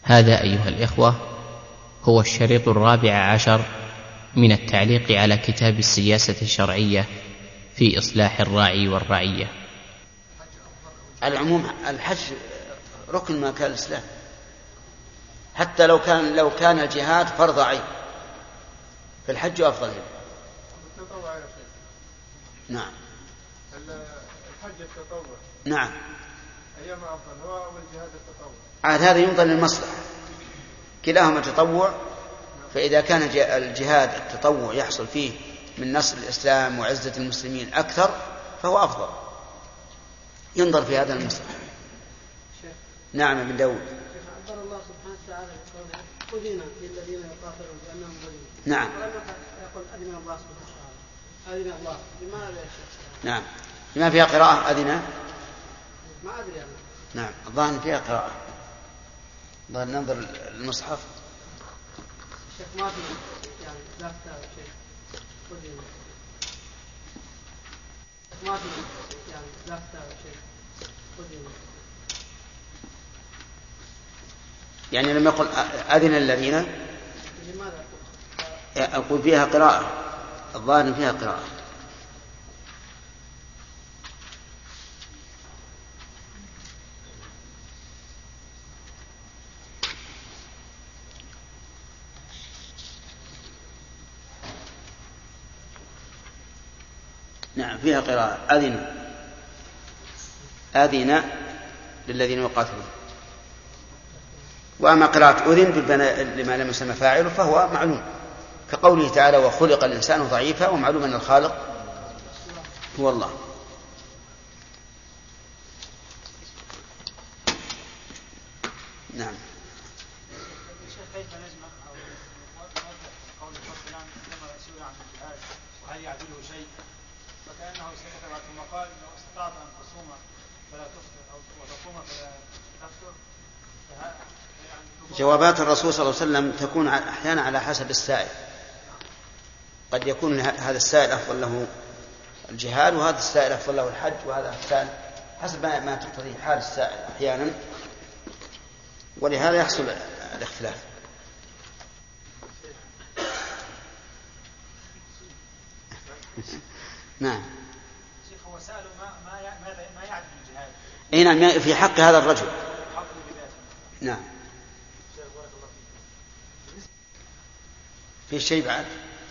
هذا أيها الإخوة هو الشريط 14 من التعليق على كتاب السياسة الشرعية في إصلاح الراعي والرعية. العموم الحج ركن من أركان الإسلام، حتى لو كان الجهاد فرض عين فالحج أفضل. نعم. الحج التطوع. نعم. أيما أفضل، هو والجهاد التطوع؟ عاد هذا ينظر للمصلحة، كلاهما تطوع، فإذا كان الجهاد التطوع يحصل فيه من نصر الإسلام وعزة المسلمين أكثر فهو أفضل، ينظر في هذا المصلحة. نعم ابن داود. عبر الله سبحانه وتعالى بقوله أذن للذين يقاتلون بأنهم ظلموا. نعم. ولم يقل أذن الله سبحانه وتعالى. أذن الله لماذا يا شيخ؟ نعم. لما فيها قراءة أذن؟ ما أدري أنا. نعم الظاهر فيها قراءة. ظاهر ننظر المصحف. شيخ ما في يعني لا كتاب شيخ. أذن. ما في يعني لا كتاب شيخ. أذن. يعني لما يقول أذن الذين لماذا أقول فيها قراءة، الظاهر فيها قراءة. نعم فيها قراءة أذن للذين يقاتلون. وأما قراءة أذن لما لم يسمى فاعله فهو معلوم، كقوله تعالى وخلق الإنسان ضعيفا، ومعلوم أن الخالق هو الله. نعم. كيف نجمع قول الرسول عندما يسئل عن الجهاد وهل يعدله شيء، فكأنه سكت ثم قال لو استطعت أن تصوم فلا تفطر أو وتصوم فلا تفطر. جوابات الرسول صلى الله عليه وسلم تكون أحيانا على حسب السائل، قد يكون هذا السائل أفضل له الجهاد، وهذا السائل أفضل له الحج، وهذا السائل حسب ما تقتضيه حال السائل أحيانا، ولهذا يحصل الاختلاف. نعم. شيخ هو سأله ما يعدل الجهاد. اي نعم في حق هذا الرجل. نعم. في شيء بعد؟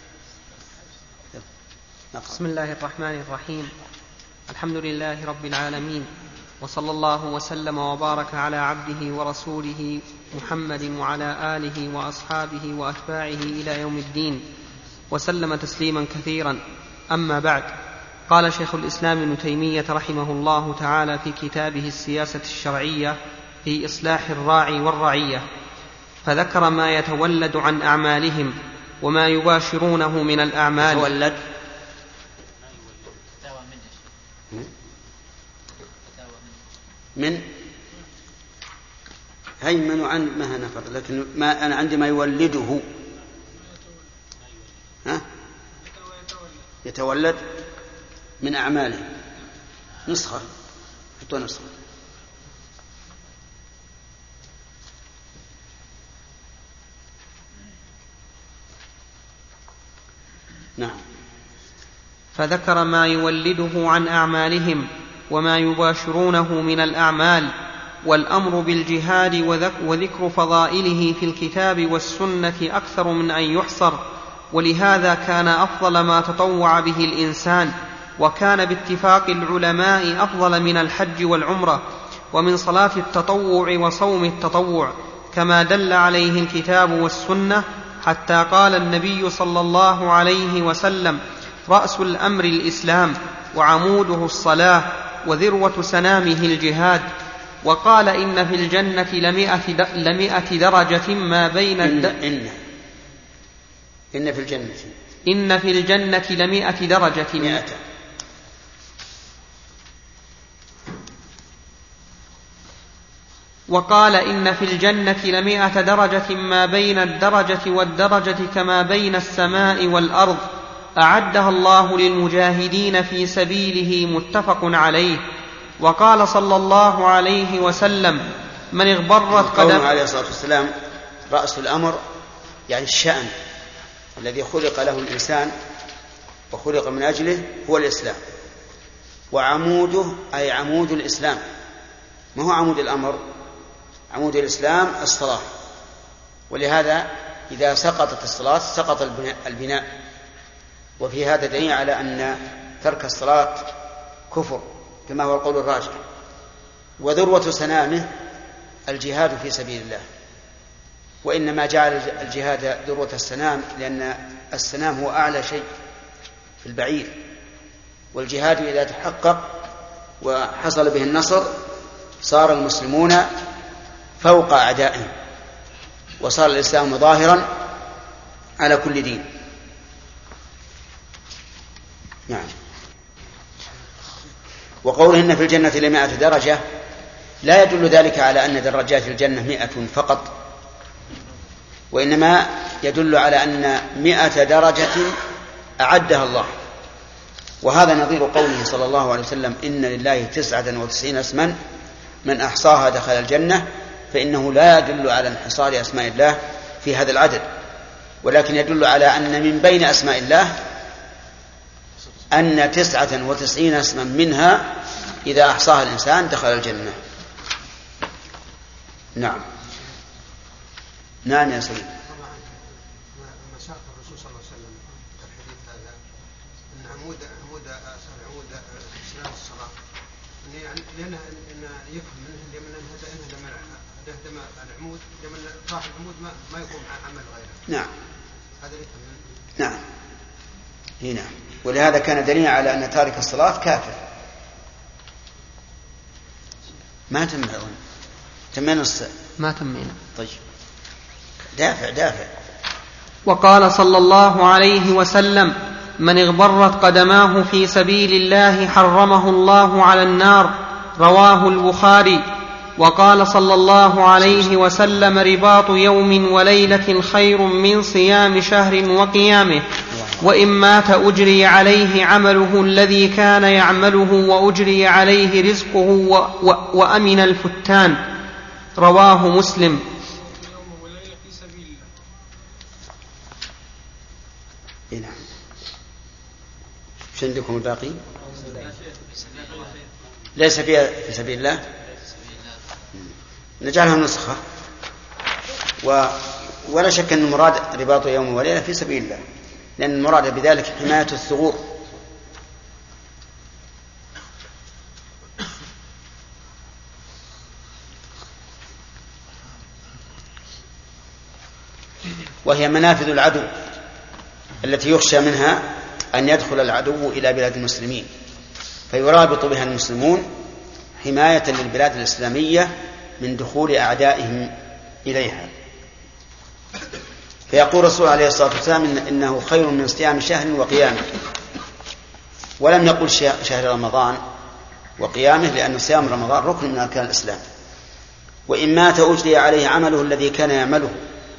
بسم الله الرحمن الرحيم. الحمد لله رب العالمين، وصلى الله وسلم وبارك على عبده ورسوله محمد وعلى آله وأصحابه وأتباعه إلى يوم الدين، وسلم تسليما كثيرا. أما بعد، قال شيخ الإسلام ابن تيمية رحمه الله تعالى في كتابه السياسة الشرعية في إصلاح الراعي والرعية، فذكر ما يتولد عن أعمالهم وما يباشرونه من الأعمال. يتولد من هيمن عن ما نفر، لكن ما أنا عندي ما يولده. ها؟ يتولد من أعماله. نسخة حطوا نسخة. نعم. فذكر ما يولده عن أعمالهم وما يباشرونه من الأعمال، والأمر بالجهاد وذكر فضائله في الكتاب والسنة أكثر من أن يحصر، ولهذا كان أفضل ما تطوع به الإنسان، وكان باتفاق العلماء أفضل من الحج والعمرة ومن صلاة التطوع وصوم التطوع، كما دل عليه الكتاب والسنة، حتى قال النبي صلى الله عليه وسلم: رأس الأمر الإسلام، وعموده الصلاة، وذروة سنامه الجهاد. وقال إن في الجنة لمئة درجة ما بين إن في الجنة لمئة درجة وقال إن في الجنة لمئة درجة ما بين الدرجة والدرجة كما بين السماء والأرض، أعدها الله للمجاهدين في سبيله، متفق عليه. وقال صلى الله عليه وسلم: من اغبرت قوله عليه الصلاة والسلام رأس الأمر يعني الشأن الذي خلق له الإنسان وخلق من أجله هو الإسلام، وعموده أي عمود الإسلام، ما هو عمود الأمر، عمود الإسلام الصلاة. ولهذا إذا سقطت الصلاة سقط البناء. وفي هذا دليل على أن ترك الصلاة كفر كما هو القول الراجح. وذروة سنامه الجهاد في سبيل الله، وإنما جعل الجهاد ذروة السنام لأن السنام هو أعلى شيء في البعير، والجهاد إذا تحقق وحصل به النصر صار المسلمون فوق أعدائهم، وصار الإسلام ظاهرا على كل دين. نعم. وقولهن في الجنة ل100 درجة لا يدل ذلك على أن درجات الجنة 100 فقط، وإنما يدل على أن 100 درجة أعدها الله. وهذا نظير قوله صلى الله عليه وسلم إن لله 99 اسما من أحصاها دخل الجنة، فإنه لا يدل على انحصار أسماء الله في هذا العدد، ولكن يدل على أن من بين أسماء الله أن 99 اسما منها إذا أحصاها الإنسان دخل الجنة. نعم. نعم يا سيدي. مساق الرسول صلى الله عليه وسلم في الحديث هذا أن عمود سلام الصلاة لأنه يفهم منه لمن هدم العمود لمن طاح العمود ما يقوم عمل غيره. نعم. هذا يفهم منه. نعم. هنا ولهذا كان دليل على أن تارك الصلاة كافر. ما تمينا ما تمينا. طيب دافع. وقال صلى الله عليه وسلم من اغبرت قدماه في سبيل الله حرمه الله على النار، رواه البخاري. وقال صلى الله عليه وسلم رباط يوم وليلة خير من صيام شهر وقيامه، وإن مات أجري عليه عمله الذي كان يعمله وأجري عليه رزقه وأمن الفتان، رواه مسلم. نعم. شو عندكم الباقي؟ ليس فيها في سبيل الله، نجعلها نسخة. ولا شك أن المراد رباط يوم وليلة في سبيل الله، لأن المراد بذلك حماية الثغور. وهي منافذ العدو التي يخشى منها أن يدخل العدو إلى بلاد المسلمين، فيرابط بها المسلمون حماية للبلاد الإسلامية من دخول أعدائهم إليها. فيقول الرسول عليه الصلاة والسلام إنه خير من صيام شهر وقيامه، ولم يقل شهر رمضان وقيامه، لأن صيام رمضان ركن من أركان الإسلام. وإن مات أجري عليه عمله الذي كان يعمله،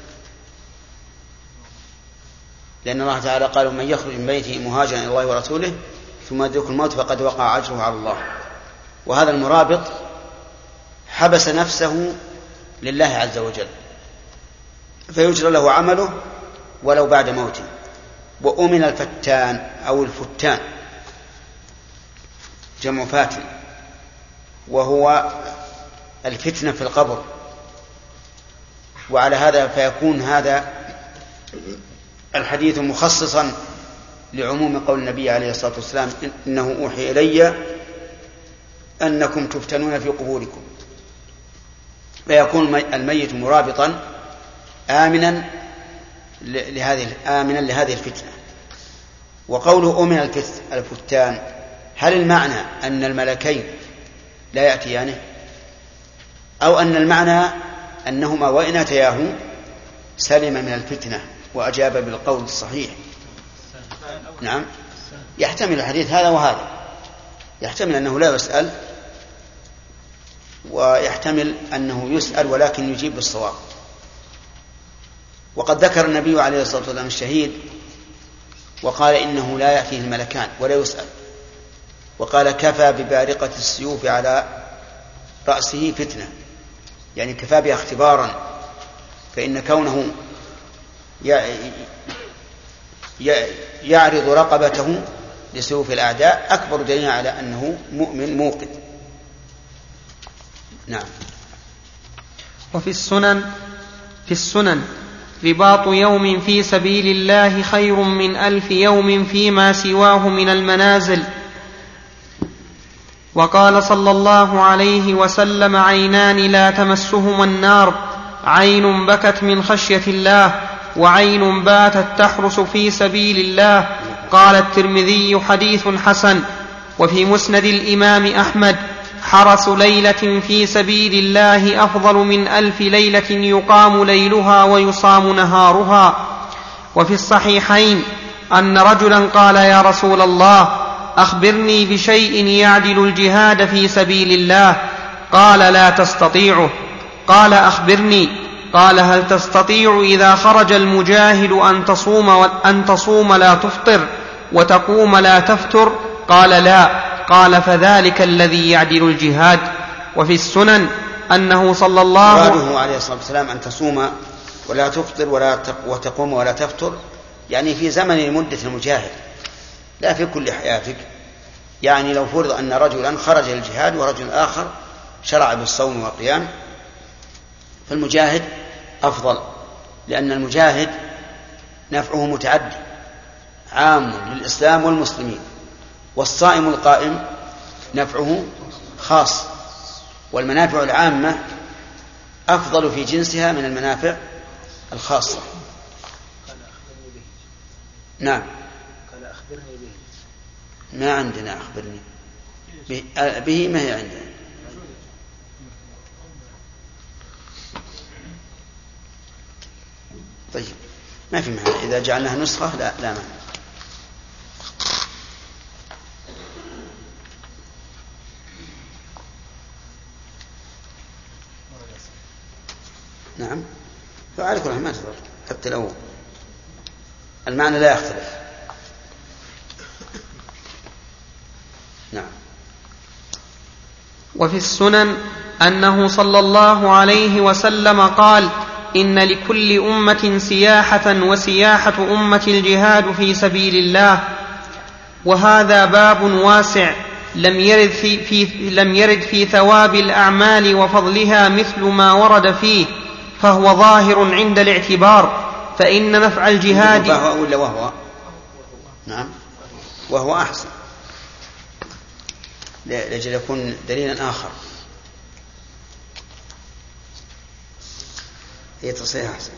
لأن الله تعالى قال من يخرج من بيته مهاجرا إلى الله ورسوله ثم يدركه الموت فقد وقع أجره على الله. وهذا المرابط حبس نفسه لله عز وجل، فيجرى له عمله ولو بعد موته. وأمن الفتان أو الفتان جمع فاتن، وهو الفتنة في القبر. وعلى هذا فيكون هذا الحديث مخصصا لعموم قول النبي عليه الصلاة والسلام إنه أوحي إلي أنكم تفتنون في قبوركم، فيكون الميت مرابطا آمنا لهذه الفتنة. وقوله أمن الفتان، هل المعنى أن الملكين لا يأتيانه، أو أن المعنى أنهما وإن أتياه سلم من الفتنة وأجاب بالقول الصحيح؟ نعم، يحتمل الحديث هذا وهذا، يحتمل أنه لا يسأل، ويحتمل أنه يسأل ولكن يجيب بالصواب. وقد ذكر النبي عليه الصلاة والسلام الشهيد وقال إنه لا يأتيه الملكان ولا يسأل، وقال كفى ببارقة السيوف على رأسه فتنة. يعني كفى بها اختبارا، فإن كونه يعرض رقبته لسيوف الأعداء أكبر دليل على أنه مؤمن موقن. نعم. وفي السنن رباط يوم في سبيل الله خير من 1000 يوم فيما سواه من المنازل. وقال صلى الله عليه وسلم: عينان لا تمسهما النار، عين بكت من خشية الله، وعين باتت تحرس في سبيل الله. قال الترمذي: حديث حسن. وفي مسند الإمام أحمد: حرس ليلة في سبيل الله أفضل من 1000 ليلة يقام ليلها ويصام نهارها. وفي الصحيحين أن رجلا قال: يا رسول الله، أخبرني بشيء يعدل الجهاد في سبيل الله. قال: لا تستطيعه. قال: أخبرني. قال: هل تستطيع إذا خرج المجاهد أن تصوم لا تفطر وتقوم لا تفتر؟ قال: لا. قال: فذلك الذي يعدل الجهاد. وفي السنن أنه صلى الله مراده عليه الصلاة والسلام أن تصوم ولا تفطر وتقوم ولا تفتر، يعني في زمن مدة المجاهد، لا في كل حياتك. يعني لو فرض أن رجلا خرج للجهاد ورجل آخر شرع بالصوم والقيام، فالمجاهد أفضل، لأن المجاهد نفعه متعدي عام للإسلام والمسلمين، والصائم القائم نفعه خاص، والمنافع العامة أفضل في جنسها من المنافع الخاصة. نعم. قال: أخبرني به. ما عندنا أخبرني به، ما هي عندنا. طيب، ما في معنى إذا جعلناها نسخة، لا معنى. نعم. فعلى كل حال ما تضر، حتى لو المعنى لا يختلف. نعم. وفي السنن أنه صلى الله عليه وسلم قال: إن لكل أمة سياحة، وسياحة أمة الجهاد في سبيل الله. وهذا باب واسع لم يرد في ثواب الأعمال وفضلها مثل ما ورد فيه، فهو ظاهر عند الاعتبار. فإن نفع الجهاد نعم، وهو أحسن لأجل يكون دليلا آخر. هي تصحيح أحسن.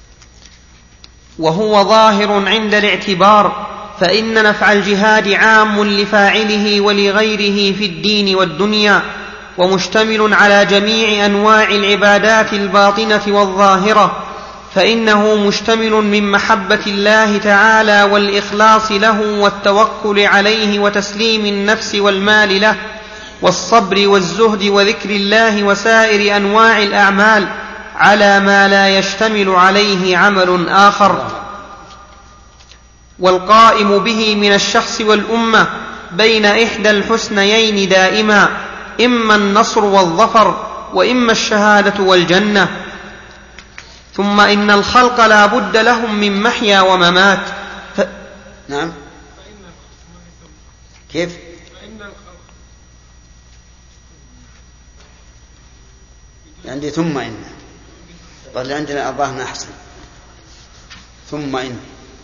وهو ظاهر عند الاعتبار، فإن نفع الجهاد عام لفاعله ولغيره في الدين والدنيا، ومشتمل على جميع أنواع العبادات الباطنة والظاهرة، فإنه مشتمل من محبة الله تعالى والإخلاص له والتوكل عليه وتسليم النفس والمال له، والصبر والزهد وذكر الله وسائر أنواع الأعمال على ما لا يشتمل عليه عمل آخر. والقائم به من الشخص والأمة بين إحدى الحسنيين دائما، إما النصر والظفر، وإما الشهادة والجنة. ثم إن الخلق لا بد لهم من محيا وممات. نعم. كيف؟ عندي ثم إن، قال عندنا أظاهرنا أحسن. ثم إن،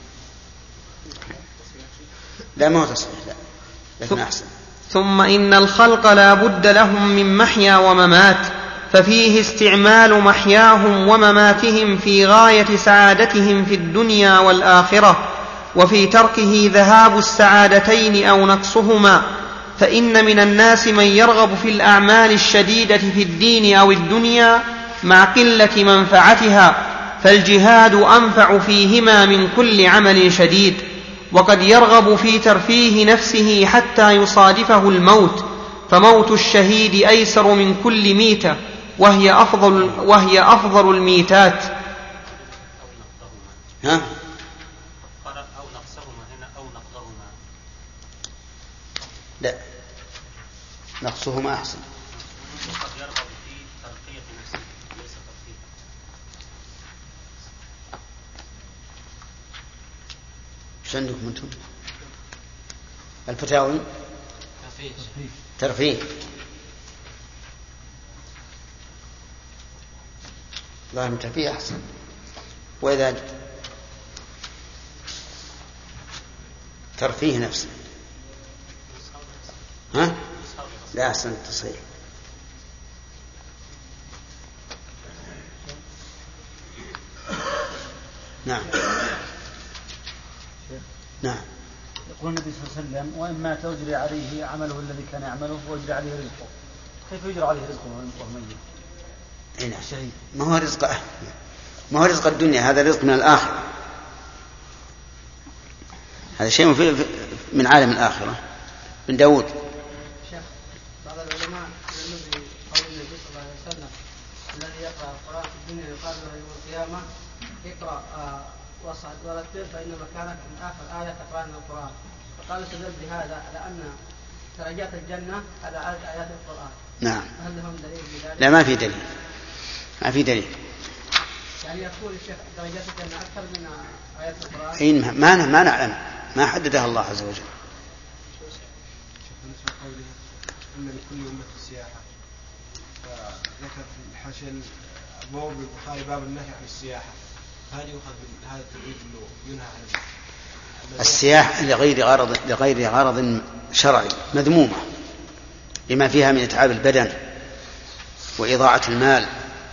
لا ما هو تصحيح، لا لكن أحسن. ثم إن الخلق لا بد لهم من محيا وممات، ففيه استعمال محياهم ومماتهم في غاية سعادتهم في الدنيا والآخرة، وفي تركه ذهاب السعادتين أو نقصهما. فإن من الناس من يرغب في الأعمال الشديدة في الدين أو الدنيا مع قلة منفعتها، فالجهاد أنفع فيهما من كل عمل شديد. وقد يرغب في ترفيه نفسه حتى يصادفه الموت، فموت الشهيد أيسر من كل ميتة، وهي أفضل الميتات. ها؟ أو نقصهما هنا أو نقضهما. لا، نقصهما أحسن. قد يرغب في ترقية نفسه. ايش عندكم انتم؟ الفتاوي ترفيه. ظاهر من ترفيه أحسن. وإذا ترفيه نفسه ها؟ لا أحسن التصحيح. نعم نعم. يقول النبي صلى الله عليه وسلم: وإن مات أجري عليه عمله الذي كان يعمله وأجري عليه رزقه. كيف يجري عليه رزقه وهو ميت؟ الشهيد ما هو رزق الدنيا، هذا رزق من الآخرة، هذا شيء من عالم الآخرة. من داود. شيخ، بعض العلماء يقول قول النبي صلى الله عليه وسلم: الذي يقرأ القرآن في الدنيا يقال له يوم القيامة اقرأ واصعد ورتل فإن مكانك من آخر آية تقرأ من القرآن. فقال استدل بهذا على أن درجات الجنة على عدد آيات القرآن. نعم. هل لهم دليل بذلك؟ لا، ما في دليل، ما في دليل. يعني يقول الشيخ درجات الجنة أكثر من آيات القرآن. حين ما نعلم، ما حددها الله عز وجل. بالنسبة لقوله إن لكل أمة السياحة، فذكر في الحاشية أبواب البخاري باب النهي عن السياحة، هل يؤخذ من هذا التدريج أنه ينهى عن السياحة لغير غرض شرعي مذمومة لما فيها من إتعاب البدن وإضاعة المال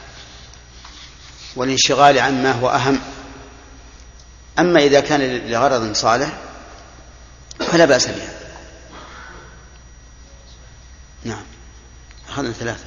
والانشغال عما هو أهم. أما إذا كان لغرض صالح فلا بأس بها. نعم. أخذنا 3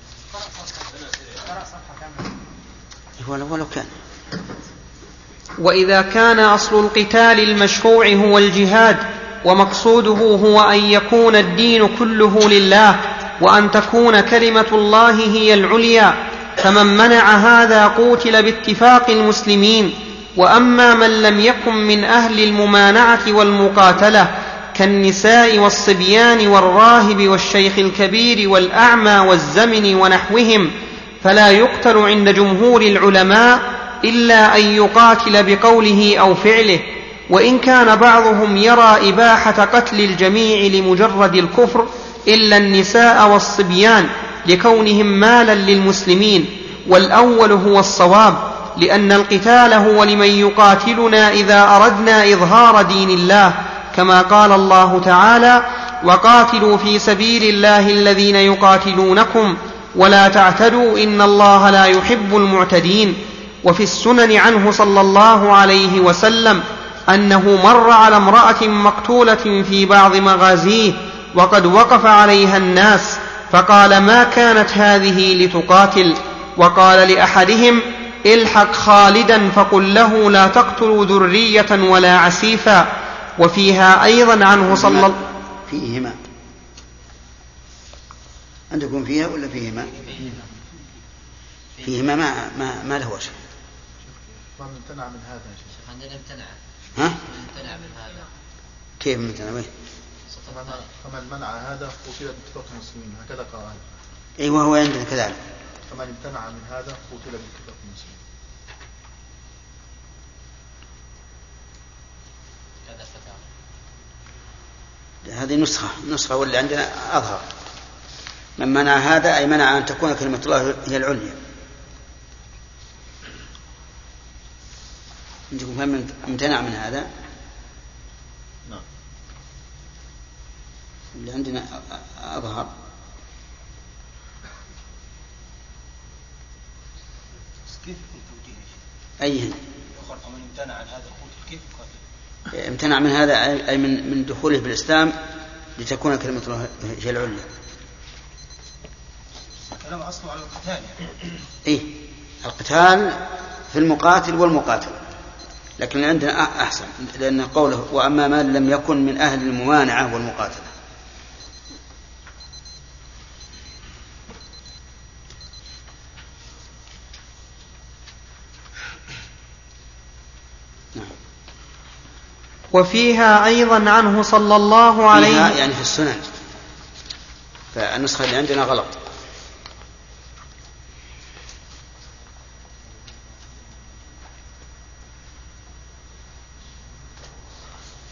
ولو كان. وإذا كان أصل القتال المشروع هو الجهاد ومقصوده هو أن يكون الدين كله لله وأن تكون كلمة الله هي العليا، فمن منع هذا قوتل باتفاق المسلمين. وأما من لم يكن من أهل الممانعة والمقاتلة كالنساء والصبيان والراهب والشيخ الكبير والأعمى والزمن ونحوهم فلا يقتل عند جمهور العلماء إلا أن يقاتل بقوله أو فعله. وإن كان بعضهم يرى إباحة قتل الجميع لمجرد الكفر إلا النساء والصبيان لكونهم مالا للمسلمين، والأول هو الصواب، لأن القتال هو لمن يقاتلنا إذا أردنا إظهار دين الله، كما قال الله تعالى: وقاتلوا في سبيل الله الذين يقاتلونكم ولا تعتدوا إن الله لا يحب المعتدين. وفي السنن عنه صلى الله عليه وسلم أنه مر على امرأة مقتولة في بعض مغازيه وقد وقف عليها الناس فقال: ما كانت هذه لتقاتل؟ وقال لأحدهم: الحق خالدا فقل له لا تقتلوا ذرية ولا عسيفا. وفيها أيضا عنه صلى الله فيهما عندكم فيها ولا فيهما؟ فيهما ما له وجه. من امتنع من هذا يا شيخ؟ عندنا امتنع. ها؟ امتنع من هذا. كيف امتنع؟ وين؟ فمن منع هذا قتل باتفاق المسلمين، هكذا قال. ايوه هو عندنا كذلك. فمن امتنع من هذا قتل باتفاق المسلمين. هذا فتاوى. هذه نسخة واللي عندنا أظهر. من منع هذا أي منع أن تكون كلمة الله هي العليا. عندكم فهم امتنع من هذا؟ نعم. اللي عندنا أظهر. كيف التوجيه يا شيخ؟ أيهن؟ يقول فمن امتنع عن هذا القتل كيف يقاتل؟ امتنع من هذا أي من دخوله في الإسلام لتكون كلمة الله هي العليا. كلام أصله على القتال يعني. إيه القتال في المقاتل والمقاتل، لكن عندنا أحسن لأن قوله: وأما من لم يكن من أهل الممانعة والمقاتلة. نعم. وفيها أيضا عنه صلى الله عليه وسلم يعني في السنن، فالنسخة اللي عندنا غلط.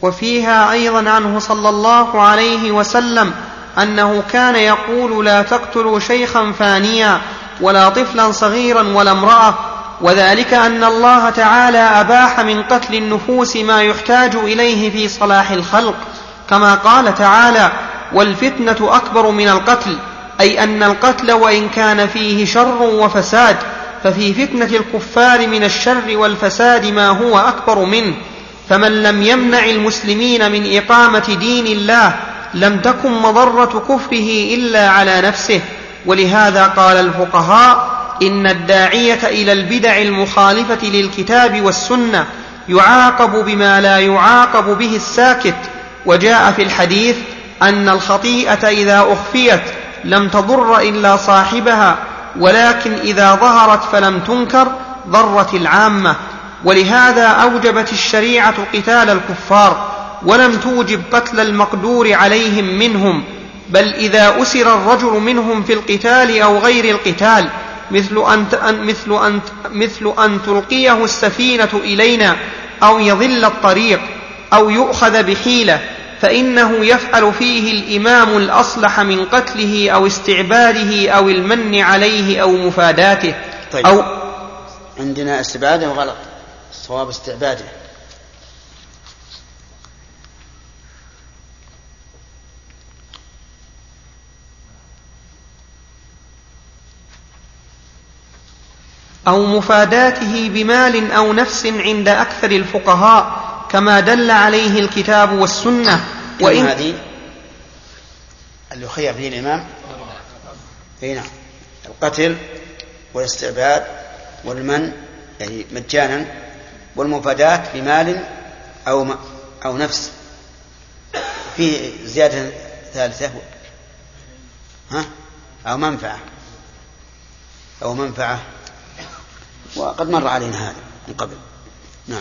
وفيها أيضا عنه صلى الله عليه وسلم أنه كان يقول: لا تقتلوا شيخا فانيا ولا طفلا صغيرا ولا امرأة، وذلك أن الله تعالى أباح من قتل النفوس ما يحتاج إليه في صلاح الخلق، كما قال تعالى: والفتنة أكبر من القتل، أي أن القتل وإن كان فيه شر وفساد ففي فتنة الكفار من الشر والفساد ما هو أكبر منه، فمن لم يمنع المسلمين من إقامة دين الله لم تكن مضرة كفره إلا على نفسه. ولهذا قال الفقهاء: إن الداعية إلى البدع المخالفة للكتاب والسنة يعاقب بما لا يعاقب به الساكت. وجاء في الحديث أن الخطيئة إذا أخفيت لم تضر إلا صاحبها، ولكن إذا ظهرت فلم تنكر ضرت العامة. ولهذا أوجبت الشريعة قتال الكفار ولم توجب قتل المقدور عليهم منهم، بل إذا أسر الرجل منهم في القتال أو غير القتال مثل أن تلقيه السفينة إلينا أو يضل الطريق أو يؤخذ بحيلة، فإنه يفعل فيه الإمام الأصلح من قتله أو استعباده أو المن عليه أو مفاداته. طيب. أو عندنا استعباده وغلط، الصواب استعباده. أو مفاداته بمال أو نفس عند أكثر الفقهاء، كما دل عليه الكتاب والسنة. وإن هذه اللي يخير به الإمام هنا القتل والاستعباد والمن يعني مجانا، والمفادات بمال أو نفس. في زيادة ثالثة أو منفعة وقد مر علينا هذا من قبل. نعم.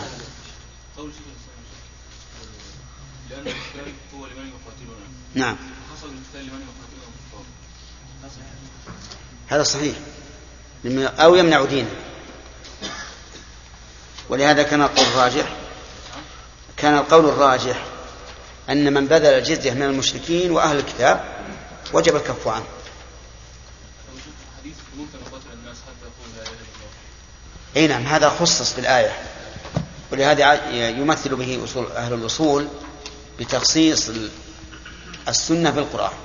لأن الإسلام هو لمن يقاتلون. نعم. حصل الإسلام لمن يقاتلون الكفار. هذا صحيح، أو يمنع دينه. ولهذا كان القول الراجح أن من بذل الجزية من المشركين وأهل الكتاب وجب الكف عنه. أي نعم، هذا خصص بالآية، ولهذا يمثل به أهل الأصول بتخصيص السنة بالقرآن.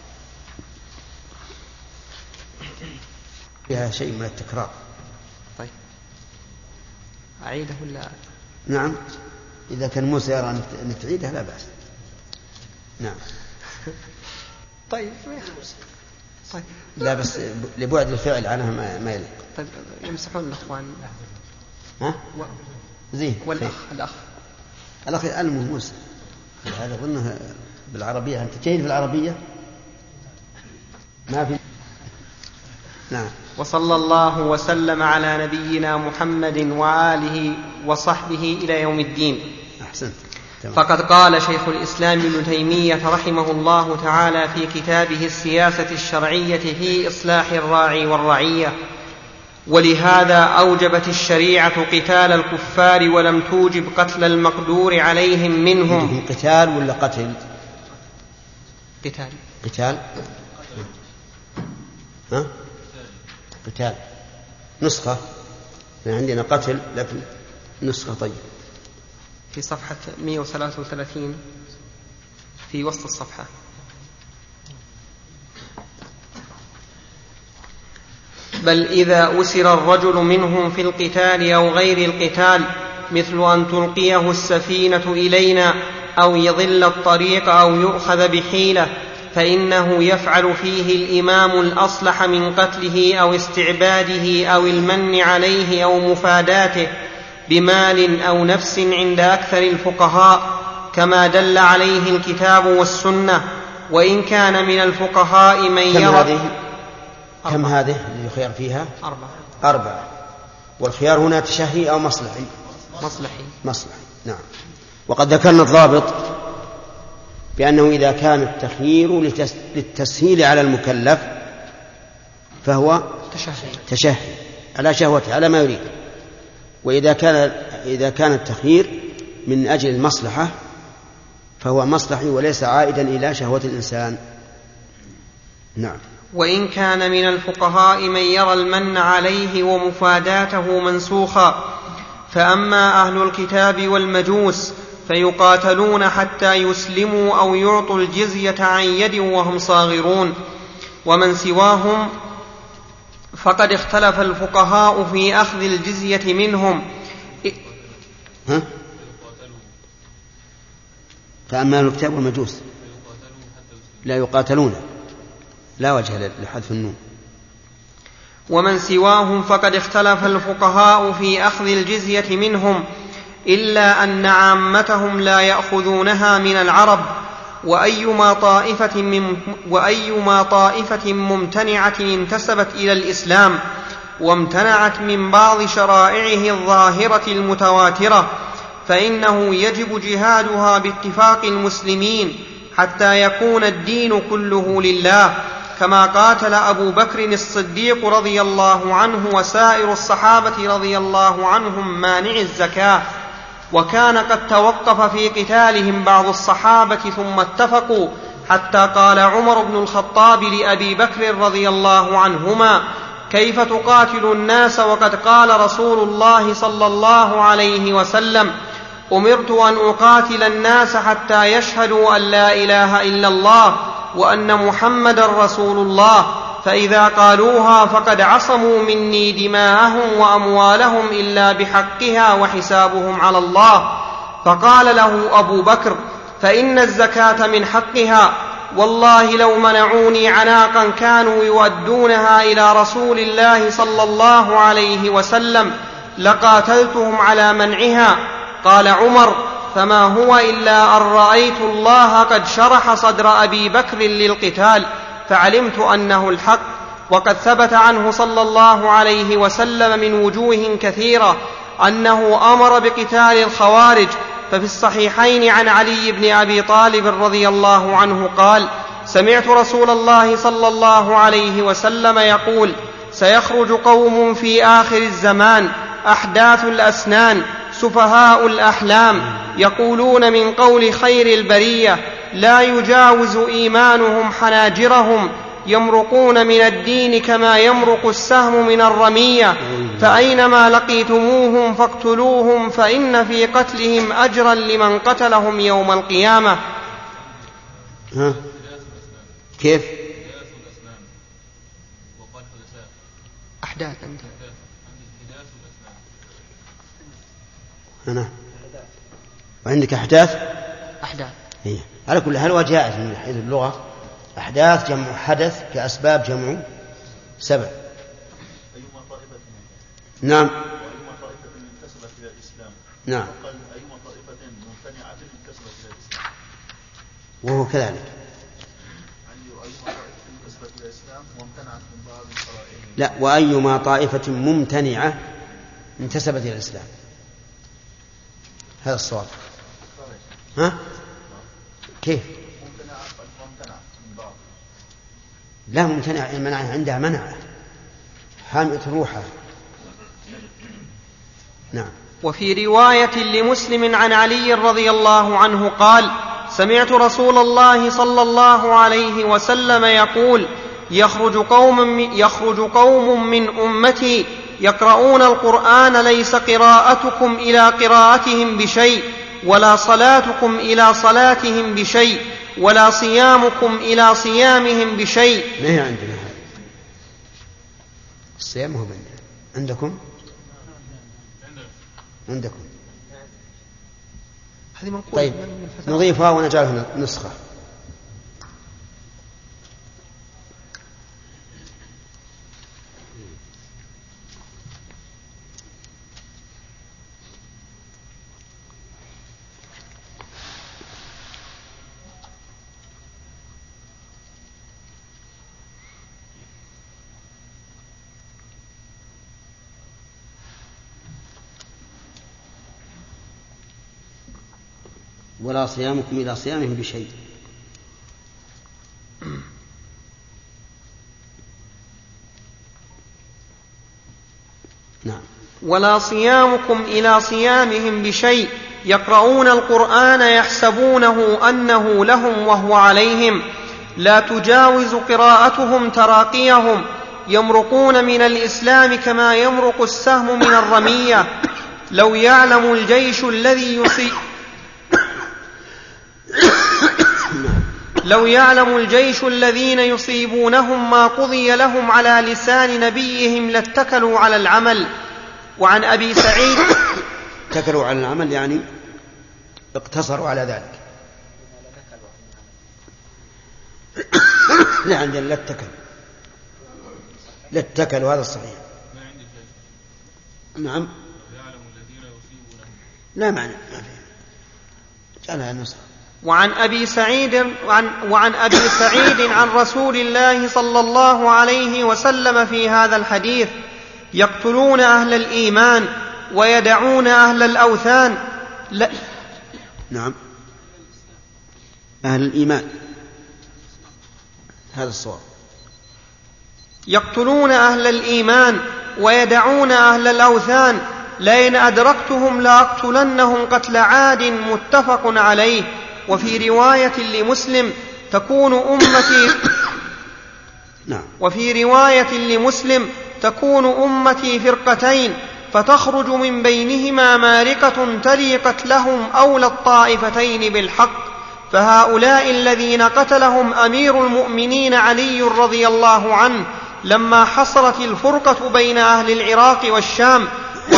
فيها شيء من التكرار. طيب أعيده ولا؟ نعم، إذا كان موسى يرى أن تعيده لا بأس. نعم. طيب لا بس لبعد الفعل عنها ما يليق. طيب يمسحون الأخوان. زين. والأخ يعلمه موسى هذا ظنه بالعربية. أنت جيد في العربية ما في. نعم. وصلى الله وسلم على نبينا محمد وآله وصحبه إلى يوم الدين. أحسنت. فقد قال شيخ الإسلام ابن تيمية رحمه الله تعالى في كتابه السياسة الشرعية في إصلاح الراعي والرعية: ولهذا أوجبت الشريعة قتال الكفار ولم توجب قتل المقدور عليهم منهم. قتال ولا قتل؟ قتال. قتال نسخة، عندنا قتل لكن نسخة. طيب. في صفحة 133 في وسط الصفحة: بل إذا أسر الرجل منهم في القتال أو غير القتال مثل أن تلقيه السفينة إلينا أو يضل الطريق أو يؤخذ بحيلة فإنه يفعل فيه الإمام الأصلح من قتله أو استعباده أو المن عليه أو مفاداته بمال أو نفس عند أكثر الفقهاء، كما دل عليه الكتاب والسنة. وإن كان من الفقهاء من يرى كم هذه اللي يخير فيها؟ 4. والخيار هنا تشهي أو مصلحي. نعم. وقد ذكرنا الضابط بأنه إذا كان التخيير للتسهيل على المكلف فهو تشهي على شهوته على ما يريد. وإذا كان التخيير من أجل المصلحة فهو مصلحي وليس عائدا إلى شهوة الإنسان. نعم. وإن كان من الفقهاء من يرى المن عليه ومفاداته منسوخا، فأما أهل الكتاب والمجوس فيقاتلون حتى يسلموا أو يعطوا الجزية عن يد وهم صاغرون. ومن سواهم فقد اختلف الفقهاء في أخذ الجزية منهم. فأما أهل الكتاب والمجوس لا يقاتلون، لا وجه لحذف النون. ومن سواهم فقد اختلف الفقهاء في أخذ الجزية منهم، إلا أن عامتهم لا يأخذونها من العرب. وأيما طائفة ممتنعة انتسبت إلى الإسلام وامتنعت من بعض شرائعه الظاهرة المتواترة فإنه يجب جهادها باتفاق المسلمين حتى يكون الدين كله لله، كما قاتل أبو بكر الصديق رضي الله عنه وسائر الصحابة رضي الله عنهم مانع الزكاة. وكان قد توقف في قتالهم بعض الصحابة ثم اتفقوا، حتى قال عمر بن الخطاب لأبي بكر رضي الله عنهما: كيف تقاتل الناس وقد قال رسول الله صلى الله عليه وسلم: أمرت أن أقاتل الناس حتى يشهدوا أن لا إله إلا الله وأن محمد رسول الله، فإذا قالوها فقد عصموا مني دماءهم وأموالهم إلا بحقها وحسابهم على الله. فقال له أبو بكر: فإن الزكاة من حقها، والله لو منعوني عناقا كانوا يؤدونها إلى رسول الله صلى الله عليه وسلم لقاتلتهم على منعها. قال عمر: فما هو إلا أن رأيت الله قد شرح صدر أبي بكر للقتال فعلمت أنه الحق. وقد ثبت عنه صلى الله عليه وسلم من وجوه كثيرة أنه أمر بقتال الخوارج. ففي الصحيحين عن علي بن أبي طالب رضي الله عنه قال: سمعت رسول الله صلى الله عليه وسلم يقول: سيخرج قوم في آخر الزمان أحداث الأسنان سفهاء الأحلام، يقولون من قول خير البرية لا يجاوز إيمانهم حناجرهم، يمرقون من الدين كما يمرق السهم من الرمية، فأينما لقيتموهم فاقتلوهم، فإن في قتلهم أجرا لمن قتلهم يوم القيامة. كيف؟ أحداث أنا وعندك أحداث إيه. على كل حال وجاءت من حيث اللغة أحداث جمع حدث كأسباب جمع سبب. أيما طائفة نعم. وأيما طائفة انتسبت إلى الإسلام. نعم. وقال أيما طائفة ممتنعة انتسبت إلى الإسلام. وهو كذلك. أيما طائفة انتسبت إلى الإسلام وامتنعت من بعض شرائعه. لا، وأيما طائفة ممتنعة انتسبت إلى الإسلام، هذا الصواب. ها؟ كيف؟ ممتنع من بعض. لا، ممتنع منع عندها منع حامئة روحها. نعم. وفي رواية لمسلم عن علي رضي الله عنه قال: سمعت رسول الله صلى الله عليه وسلم يقول: يخرج قوم من أمتي يقرؤون القرآن ليس قراءتكم إلى قراءتهم بشيء، ولا صلاتكم إلى صلاتهم بشيء، ولا صيامكم إلى صيامهم بشيء. ما هي عندنا هذا الصيام؟ هو عندكم؟ عندكم. هذه منقولة. طيب نضيفها ونجعلها نسخة. ولا صيامكم إلى صيامهم بشيء. نعم. ولا صيامكم إلى صيامهم بشيء، يقرؤون القرآن يحسبونه أنه لهم وهو عليهم، لا تجاوز قراءتهم تراقيهم، يمرقون من الإسلام كما يمرق السهم من الرمية. لو يعلم الجيش الذين يصيبونهم ما قضي لهم على لسان نبيهم لاتكلوا على العمل. وعن أبي سعيد اتكلوا على العمل يعني اقتصروا على ذلك. لا عندنا لا اتكلوا هذا الصحيح. نعم لا معنى ما فيه جعلها النصر. وعن أبي سعيد عن رسول الله صلى الله عليه وسلم في هذا الحديث: يقتلون أهل الإيمان ويدعون أهل الأوثان. نعم أهل الإيمان هذا الصواب. يقتلون أهل الإيمان ويدعون أهل الأوثان، لئن أدركتهم لأقتلنهم قتل عاد. متفق عليه. وفي رواية لمسلم تكون أمتي فرقتين، فتخرج من بينهما مارقة تلي قتلهم أولى الطائفتين بالحق. فهؤلاء الذين قتلهم أمير المؤمنين علي رضي الله عنه لما حصلت الفرقة بين أهل العراق والشام،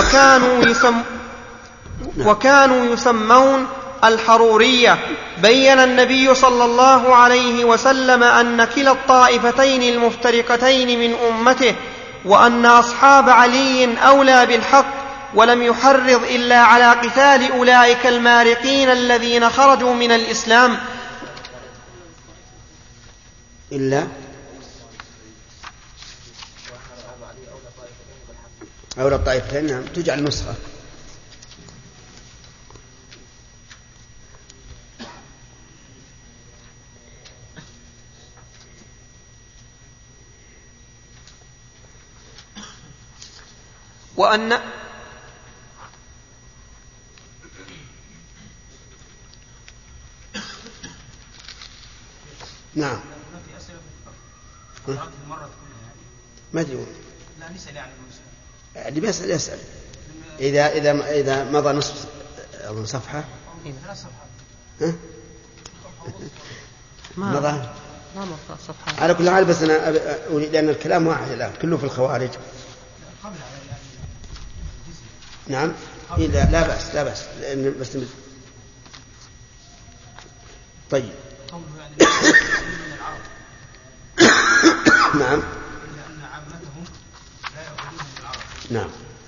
وكانوا يسمون الحرورية. بين النبي صلى الله عليه وسلم أن كلا الطائفتين المفترقتين من أمته، وأن أصحاب علي أولى بالحق، ولم يحرض إلا على قتال أولئك المارقين الذين خرجوا من الإسلام إلا أولى الطائفتين. نعم تجعل نسخة. وأن نعم ما أدري لا نسأل يعني اللي بيسأل يسأل. إذا مضى نصف صفحة مضى على كل حال. بس أنا أريد أن الكلام واحد الآن كله في الخوارج. نعم لا بأس بس طيب. نعم نعم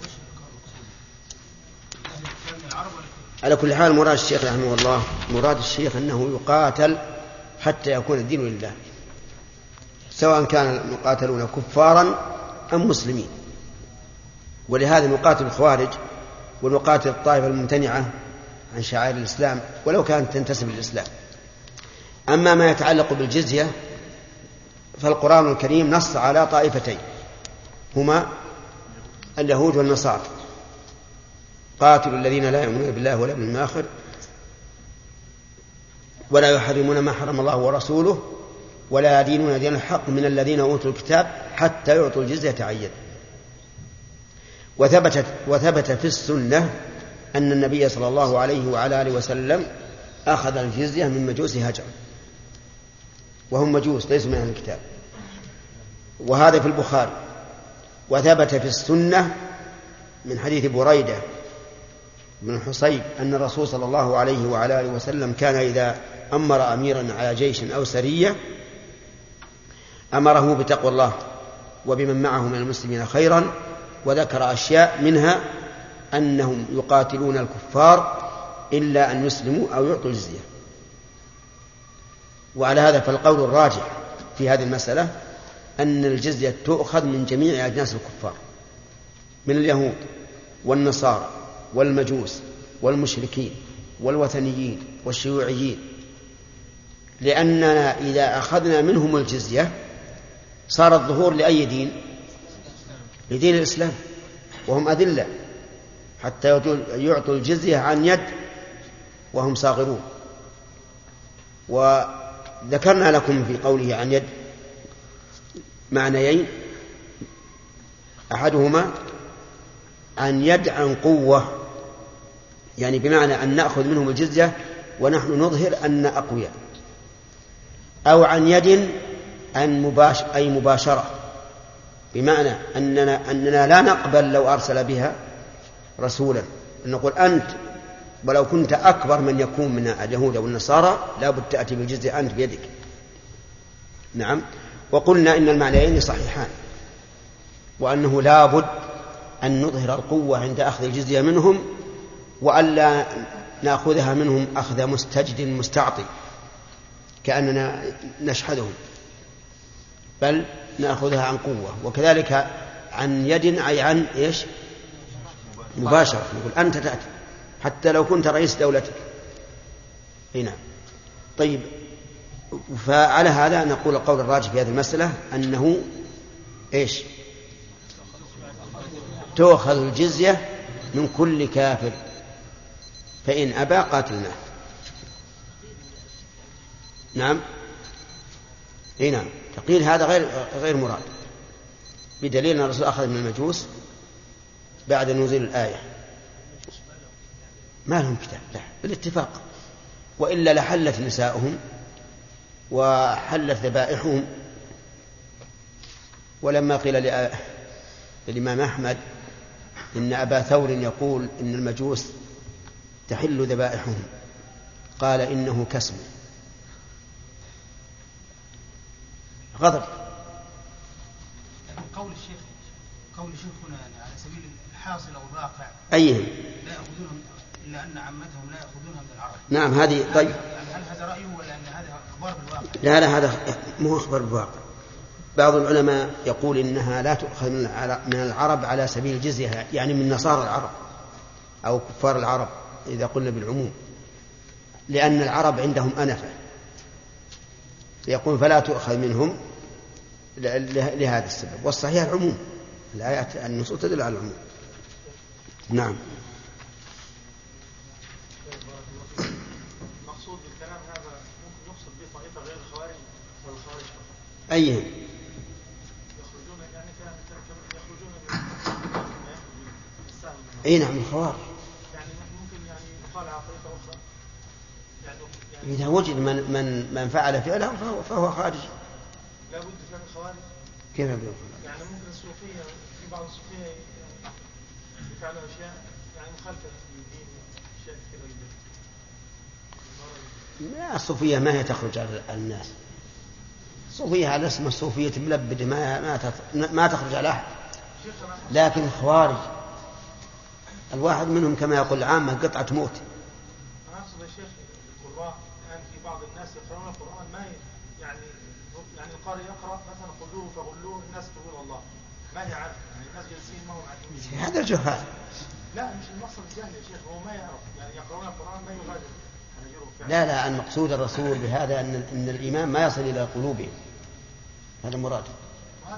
على كل حال مراد الشيخ رحمه الله، مراد الشيخ أنه يقاتل حتى يكون الدين لله، سواء كان المقاتلون كفارا أم مسلمين. ولهذا نقاتل الخوارج ونقاتل الطائفة الممتنعة عن شعائر الإسلام ولو كانت تنتسب للإسلام. أما ما يتعلق بالجزية فالقرآن الكريم نص على طائفتين هما اليهود والنصارى: قاتلوا الذين لا يؤمنون بالله ولا باليوم الآخر ولا يحرمون ما حرم الله ورسوله ولا يدينون دين الحق من الذين أوتوا الكتاب حتى يعطوا الجزية عن يد. وثبت في السنة أن النبي صلى الله عليه وعلى آله وسلم أخذ الجزية من مجوس هجر، وهم مجوس ليسوا من أهل الكتاب، وهذا في البخاري. وثبت في السنة من حديث بريدة بن الحصيب أن الرسول صلى الله عليه وعلى آله وسلم كان إذا أمر أميرا على جيش أو سرية أمره بتقوى الله وبمن معه من المسلمين خيرا، وذكر أشياء منها أنهم يقاتلون الكفار إلا أن يسلموا أو يعطوا الجزية. وعلى هذا فالقول الراجح في هذه المسألة أن الجزية تؤخذ من جميع أجناس الكفار، من اليهود والنصارى والمجوس والمشركين والوثنيين والشيوعيين، لأننا إذا أخذنا منهم الجزية صار الظهور لأي دين؟ لدين الإسلام، وهم أذلة حتى يعطوا الجزية عن يد وهم صاغرون. وذكرنا لكم في قوله عن يد معنيين، أحدهما عن يد عن قوة، يعني بمعنى أن نأخذ منهم الجزية ونحن نظهر أن أقوياء، أو عن يد أي مباشرة، بمعنى أننا لا نقبل لو أرسل بها رسولا، نقول أنت ولو كنت أكبر من يكون من اليهود والنصارى لابد تأتي بالجزية أنت بيدك. نعم. وقلنا إن المعنيين صحيحان، وأنه لابد أن نظهر القوة عند أخذ الجزية منهم، وألا نأخذها منهم أخذ مستجد مستعطي كأننا نشحذهم، بل نأخذها عن قوة. وكذلك عن يد أي عن إيش؟ مباشرة، نقول أنت تأتي حتى لو كنت رئيس دولتك. هنا طيب، فعلى هذا نقول القول الراجح في هذه المسألة أنه إيش؟ تؤخذ الجزية من كل كافر، فإن أبى قاتلناه. نعم. نعم. تقييد هذا غير مراد، بدليل أن الرسول أخذ من المجوس بعد نزول الآية، ما لهم كتاب، لا، بالاتفاق، وإلا لحلت نساؤهم وحلت ذبائحهم. ولما قيل للإمام أحمد إن أبا ثور يقول إن المجوس تحل ذبائحهم، قال إنه كسم، غضب. قول الشيخ هنا على سبيل الحاصل أو الواقع، أيهم لا يأخذونهم إلا أن عمتهم لا يأخذونها من العرب. نعم. هذه طيب، هل هذا رأيه ولا أن هذا أخبار بالواقع؟ لا، هذا مو أخبار بالواقع. بعض العلماء يقول إنها لا تؤخذ من العرب على سبيل الجزية، يعني من نصارى العرب أو كفار العرب إذا قلنا بالعموم، لأن العرب عندهم أنفة، يقول فلا تؤخذ منهم لهذا السبب. والصحيح العموم، الآيات النصوص تدل على العموم. نعم. المقصود بالكلام هذا ممكن يقصد به طائفة غير الخوارج والخوارج فقط. أيهم؟ يخرجون يعني يخرجون من السهم. أي نعم، الخوارج. يعني ممكن يعني يقال على طائفة أخرى يعني إذا وجد من فعل فعله فهو خارج. لا بد فعل الخوارج. كيف يقول؟ يعني ممكن الصوفية، في بعض الصوفية يفعلوا أشياء يعني مخالفة للدين، أشياء كثيرة جدا. لا، الصوفية ما هي تخرج على الناس. الصوفية على اسم الصوفية ملبدة، ما تخرج على أحد. لكن الخوارج الواحد منهم كما يقول العامة قطعة موت. أنا أقصد يا شيخ القراء الآن في بعض الناس يقرؤون القرآن ما يعني القارئ يقرأ مثلا خذوه فغلوه، الناس تقول الله ما هي عارف، يعني الناس جالسين ما هم عارفين. هذا الجهال. لا، مش المقصد الجهل يا شيخ، هو ما يعرف، يعني يقرؤون القرآن ما يغادر. لا، المقصود الرسول بهذا أن الإيمان ما يصل إلى قلوبهم، هذا مراد. وهذا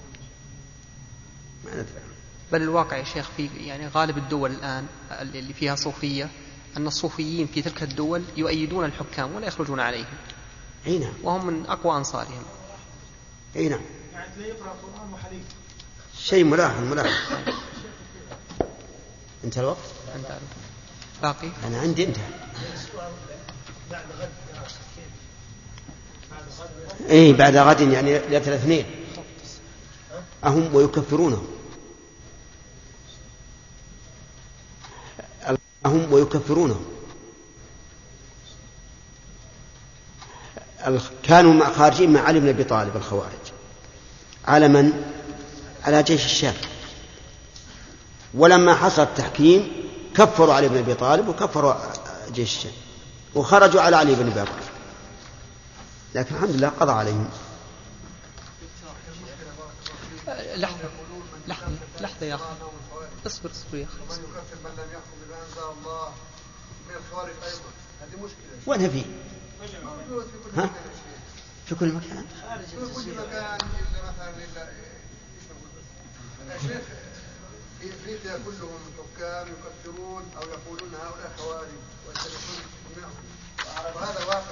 ما ندري. بل الواقع يا شيخ في يعني غالب الدول الآن اللي فيها صوفية أن الصوفيين في تلك الدول يؤيدون الحكام ولا يخرجون عليهم. نعم. وهم من أقوى أنصارهم. نعم. يعني تلاقي يقرأ القرآن وحليف. شيء ملاحظ. انت الوقت؟ أنت باقي؟ أنا عندي انتهى. بعد غد. بعد غد يعني ليلة الاثنين. أهم ويكفرونه. كانوا خارجين مع علي بن أبي طالب الخوارج على من؟ على جيش الشام. ولما حصل التحكيم كفروا علي بن أبي طالب وكفروا جيش الشام وخرجوا على علي بن أبي طالب، لكن الحمد لله قضى عليهم. لحظة يا أخي، اصبر يا أخي. من يكفر من لم يحكم بما أنزل الله من الخوارج أيضا، هذه مشكلة. وين فيه؟ ها؟ في كل مكان. في كل مكان إلا مثلا إلا يا شيخ في افريقيا كلهم حكام يكفرون او يقولون هؤلاء خوارج ويشركون دماءهم، وهذا واقع.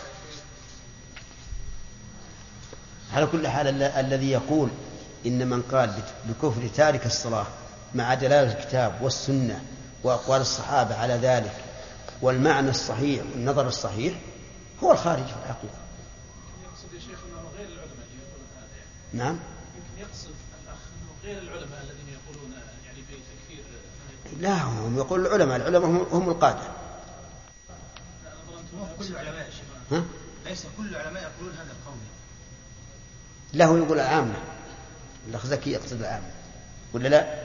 على كل حال الذي يقول إن من قال بكفر تارك الصلاة مع دلالة الكتاب والسنة وأقوال الصحابة على ذلك والمعنى الصحيح والنظر الصحيح هو الخارج في الحقيقة. يقصد يا شيخ أنه غير العلماء اللي يقولون هذا يعني. نعم. يمكن يقصد الأخ أنه غير العلماء الذين يقولون يعني بتكفير. لا، هم يقول العلماء هم القادة. كل العلماء يا شيخ. ليس كل العلماء يقولون هذا القول. له يقول العامة. الأخ زكي يقصد العامة ولا لا؟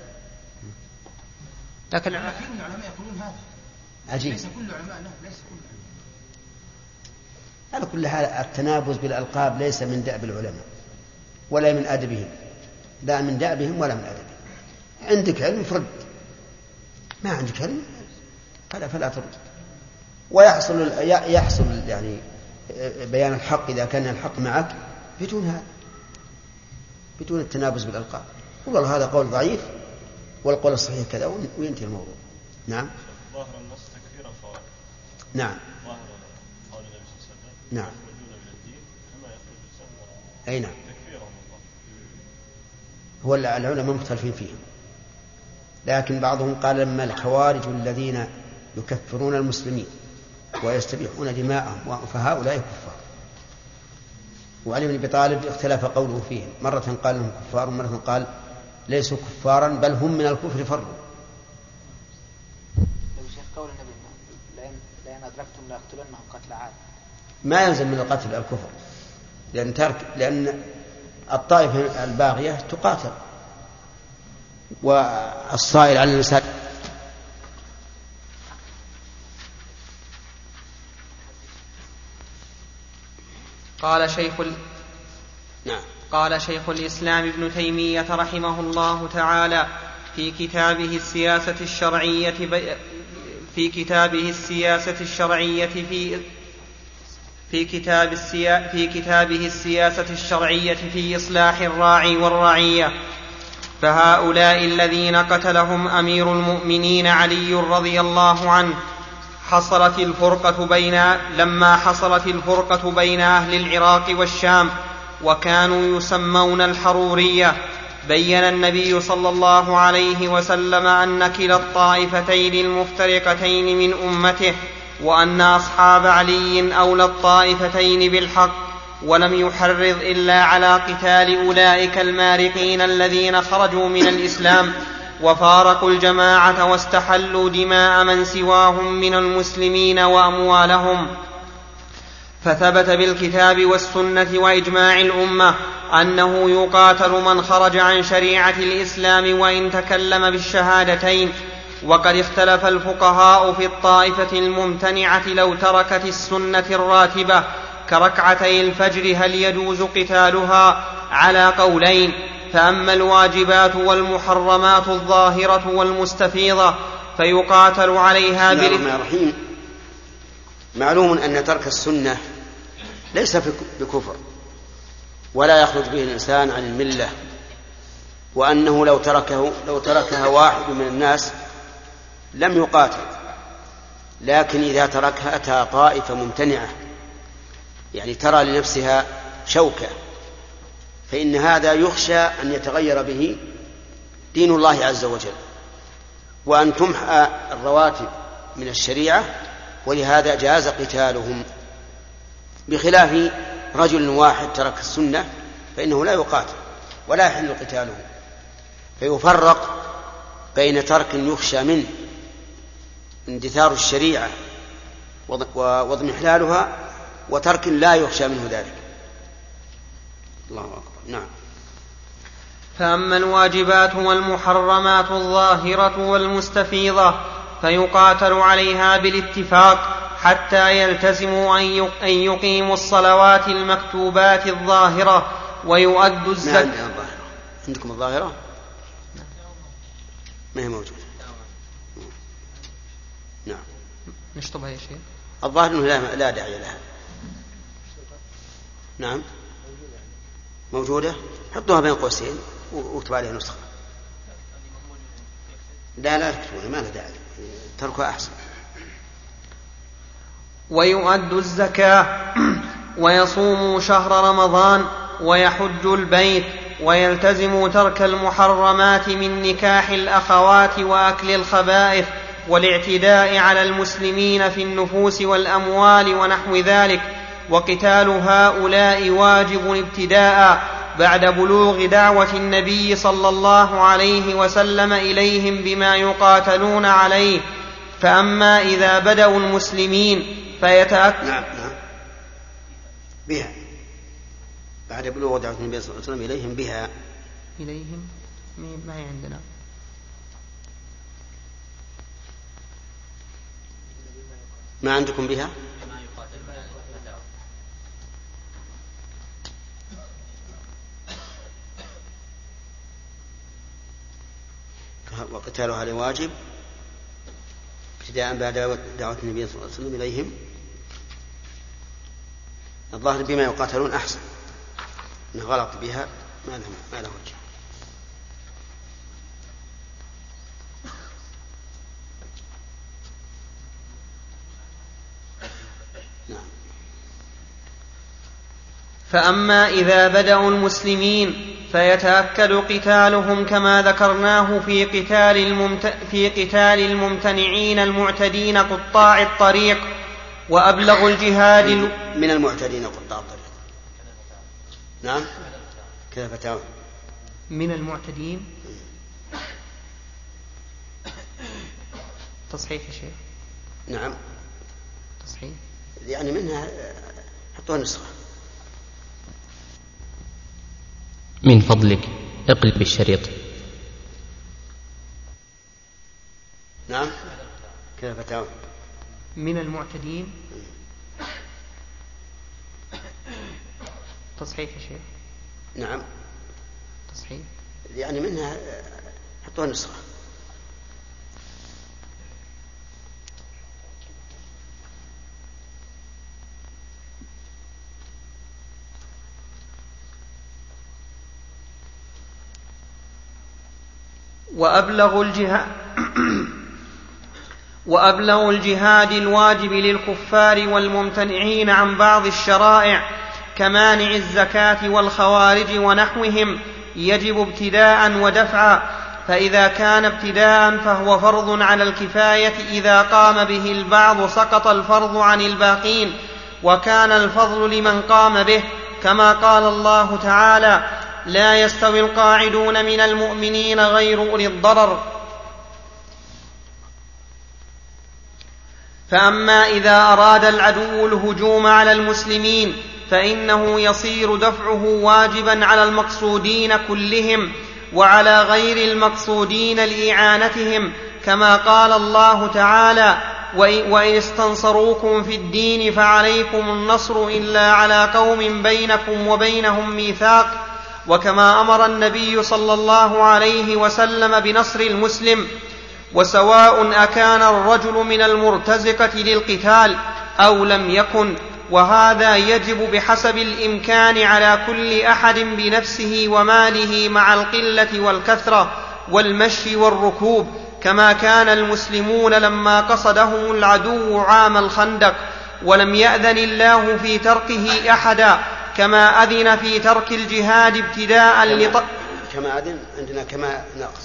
لكن العلماء يقولون هذا. عجيب. ليس كل العلماء، لا ليس كل العلماء. على كل حال التنابز بالألقاب ليس من دأب العلماء ولا من أدبهم، لا من دأبهم ولا من أدبهم. عندك علم فرد، ما عندك علم فلا ترد. ويحصل يعني بيان الحق إذا كان الحق معك بدون هذا، بدون التنابز بالألقاب. والله هذا قول ضعيف والقول الصحيح كذا وينتهي الموضوع. نعم. ظاهر النص تكفير الخوارج. نعم. ظاهر قول النبي صلى الله عليه وسلم. نعم. يخرجون من الدين كما يخرج السهم. أي نعم. تكفيرهم الله. هو العلماء مختلفين فيهم، لكن بعضهم قال لما الخوارج الذين يكفرون المسلمين ويستبيحون دماءهم فهؤلاء كفار. وعلي بن أبي طالب اختلف قوله فيهم، مرة قال لهم كفار ومرة قال ليسوا كفارا بل هم من الكفر فروا. شيخ قول النبي لأن أدركتم لأقتلنهم قتل عاد، ما يلزم من القتل الكفر، لأن الطائفة الباغية تقاتل، والصائل على الإنسان. قال شيخ الإسلام ابن تيمية رحمه الله تعالى في كتابه السياسة الشرعية في إصلاح الراعي والرعية: فهؤلاء الذين قتلهم أمير المؤمنين علي رضي الله عنه لما حصلت الفرقة بين أهل العراق والشام وكانوا يسمون الحرورية، بين النبي صلى الله عليه وسلم أن كلا الطائفتين المفترقتين من أمته، وأن أصحاب علي أولى الطائفتين بالحق، ولم يحرض إلا على قتال أولئك المارقين الذين خرجوا من الإسلام وفارقوا الجماعة واستحلوا دماء من سواهم من المسلمين وأموالهم. فثبت بالكتاب والسنة وإجماع الأمة أنه يقاتل من خرج عن شريعة الإسلام وإن تكلم بالشهادتين. وقد اختلف الفقهاء في الطائفة الممتنعة لو تركت السنة الراتبة كركعتي الفجر هل يجوز قتالها على قولين: فأما الواجبات والمحرمات الظاهرة والمستفيضة فيقاتل عليها معلوم أن ترك السنة ليس بكفر ولا يخرج به الإنسان عن الملة، وأنه لو تركها واحد من الناس لم يقاتل، لكن إذا تركها أتى طائفة ممتنعة يعني ترى لنفسها شوكة، فإن هذا يخشى أن يتغير به دين الله عز وجل وأن تمحى الرواتب من الشريعة، ولهذا جاز قتالهم، بخلاف رجل واحد ترك السنة فإنه لا يقاتل ولا يحل قتاله. فيفرق بين ترك يخشى منه اندثار الشريعة واضمحلالها وترك لا يخشى منه ذلك. الله أكبر. نعم. فأما الواجبات والمحرمات الظاهرة والمستفيضة فيقاتل عليها بالاتفاق حتى يلتزموا أن يقيموا الصلوات المكتوبات الظاهرة ويؤدوا الزكاة. عندكم الظاهرة؟ ما هي موجودة. نعم. نشطبها يا شيخ. الظاهر أنه لا داعي لها. نعم موجودة، حطوها بين قوسين واكتب عليها نسخة. لا يكتبون، ما له داعي، تركها أحسن. ويؤد الزكاة ويصوم شهر رمضان ويحج البيت ويلتزم ترك المحرمات من نكاح الأخوات وأكل الخبائث والاعتداء على المسلمين في النفوس والأموال ونحو ذلك، وقتال هؤلاء واجب ابتداء بعد بلوغ دعوة النبي صلى الله عليه وسلم إليهم بما يقاتلون عليه. فأما إذا بدأوا المسلمين فيتأكد نعم بها بعد بلوغ دعوة النبي صلى الله عليه وسلم إليهم بها. إليهم ما هي عندنا ما عندكم بها؟ وقتالها لواجب ابتداء بعد دعوة النبي صلى الله عليه وسلم إليهم. الظاهر بما يقاتلون أحسن، إن غلط بها ما له وجه. فأما إذا بدأوا المسلمين فيتأكد قتالهم كما ذكرناه في قتال الممتنعين المعتدين قطاع الطريق. وأبلغ الجهاد من المعتدين قطاع الطريق. نعم كذا فتاوى من المعتدين تصحيح يا شيخ. نعم تصحيح يعني منها حطوها نسخة. من فضلك اقلب الشريط. نعم كذا فتاوى من المعتدين تصحيح يا شيخ. نعم تصحيح يعني منها حطوها نسخة. وأبلغ الجهاد الواجب للكفار والممتنعين عن بعض الشرائع كمانع الزكاة والخوارج ونحوهم يجب ابتداء ودفعا. فإذا كان ابتداء فهو فرض على الكفاية، إذا قام به البعض سقط الفرض عن الباقين، وكان الفضل لمن قام به، كما قال الله تعالى: لا يستوي القاعدون من المؤمنين غير أولي الضرر. فأما إذا أراد العدو الهجوم على المسلمين فإنه يصير دفعه واجبا على المقصودين كلهم وعلى غير المقصودين لإعانتهم، كما قال الله تعالى: وإن استنصروكم في الدين فعليكم النصر إلا على قوم بينكم وبينهم ميثاق. وكما أمر النبي صلى الله عليه وسلم بنصر المسلم، وسواء أكان الرجل من المرتزقة للقتال أو لم يكن، وهذا يجب بحسب الإمكان على كل أحد بنفسه وماله مع القلة والكثرة والمشي والركوب، كما كان المسلمون لما قصدهم العدو عام الخندق، ولم يأذن الله في تركه أحدا، كما أذن في ترك الجهاد ابتداء كما أذن عندنا كما ناقص.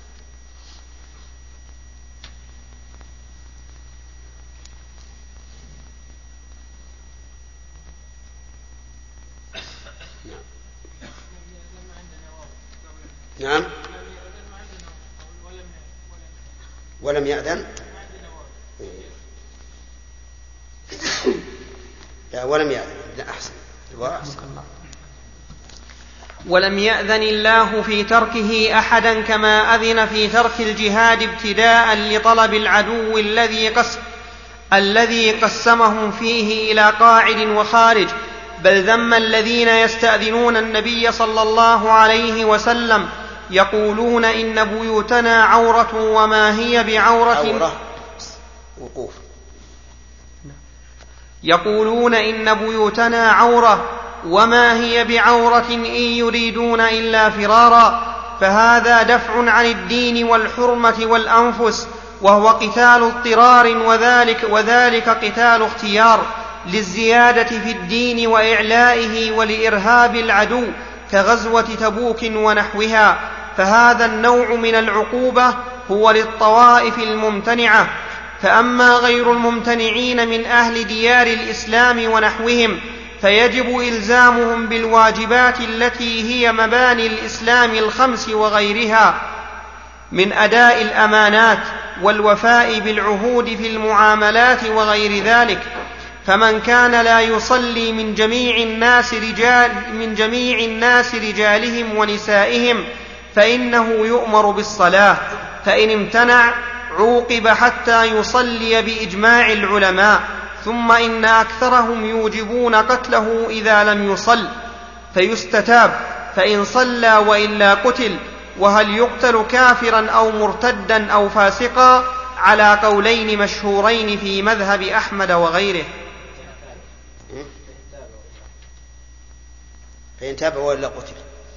نعم ولم يأذن لا ولم يأذن لا أحسن ولم يأذن الله في تركه أحدا، كما أذن في ترك الجهاد ابتداء لطلب العدو الذي قسمهم فيه إلى قاعد وخارج. بل ذم الذين يستأذنون النبي صلى الله عليه وسلم يقولون إن بيوتنا عورة وما هي بعورة يقولون إن بيوتنا عورة وما هي بعورة إن يريدون إلا فرارا. فهذا دفع عن الدين والحرمة والأنفس، وهو قتال اضطرار، وذلك قتال اختيار للزيادة في الدين وإعلائه ولإرهاب العدو كغزوة تبوك ونحوها. فهذا النوع من العقوبة هو للطوائف الممتنعة. فأما غير الممتنعين من أهل ديار الإسلام ونحوهم فيجب إلزامهم بالواجبات التي هي مباني الإسلام الخمس وغيرها من أداء الأمانات والوفاء بالعهود في المعاملات وغير ذلك. فمن كان لا يصلي من جميع الناس رجالهم ونسائهم فإنه يؤمر بالصلاة، فإن امتنع عوقب حتى يصلي بإجماع العلماء، ثم إن أكثرهم يوجبون قتله إذا لم يصل فيستتاب، فإن صلى وإلا قتل. وهل يقتل كافرا أو مرتدا أو فاسقا على قولين مشهورين في مذهب أحمد وغيره. فإن تاب وإلا قتل.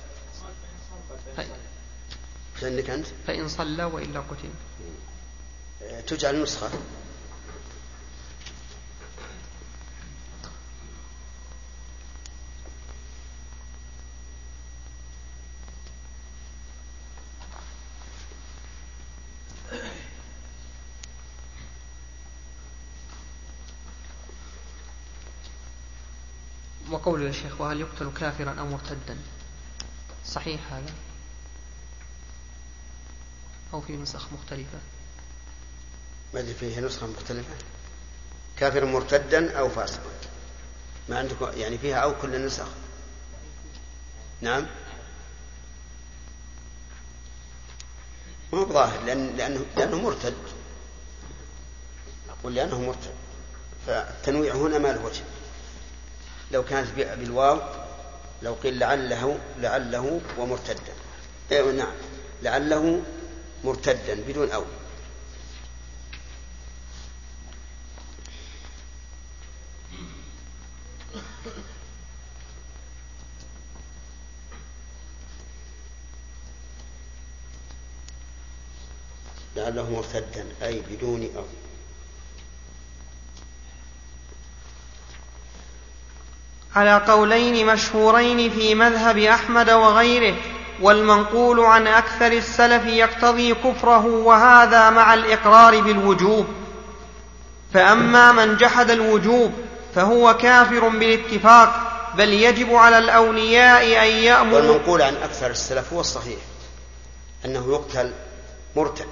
عندك أنت؟ فإن صلى وإلا قتل. تجعل نسخة. وقول يا شيخ وهل يقتل كافرا أو مرتدا صحيح هذا أو في نسخ مختلفة؟ ما أدري فيه نسخة مختلفة. كافر مرتدا أو فاسقا ما عندكم يعني فيها أو كل النسخ؟ نعم ما هو ظاهر لأنه مرتد. أقول لأنه مرتد فالتنويع هنا ما له وجه. لو كانت بالواو لو قيل لعله ومرتدا. نعم لعله مرتدا بدون أو. لعله مرتدا أي بدون أو. على قولين مشهورين في مذهب أحمد وغيره، والمنقول عن أكثر السلف يقتضي كفره، وهذا مع الإقرار بالوجوب. فأما من جحد الوجوب فهو كافر بالاتفاق، بل يجب على الأولياء أن يأمروا. والمنقول عن أكثر السلف هو الصحيح أنه يقتل مرتد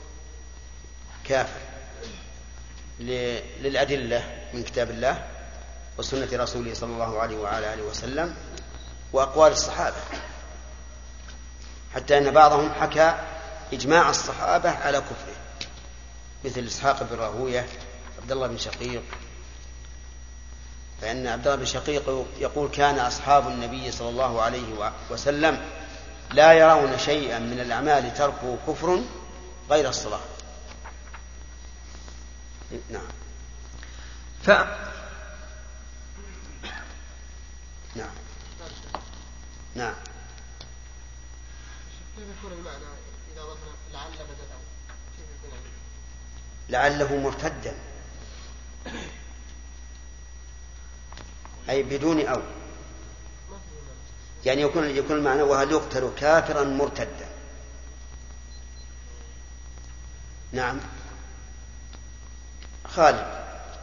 كافر للأدلة من كتاب الله وسنة رسوله صلى الله عليه وعلى آله وسلم وأقوال الصحابة، حتى أن بعضهم حكى إجماع الصحابة على كفره مثل إسحاق بن راهوية عبد الله بن شقيق. فإن عبد الله بن شقيق يقول كان أصحاب النبي صلى الله عليه وسلم لا يرون شيئا من الأعمال تركه كفر غير الصلاة. نعم نعم نعم. كيف يكون المعنى إذا ضفنا لعل بدل أو كيف يكون لعله مرتدا أي بدون أو، يعني يكون المعنى وهل يقتل كافرا مرتدا. نعم خالد.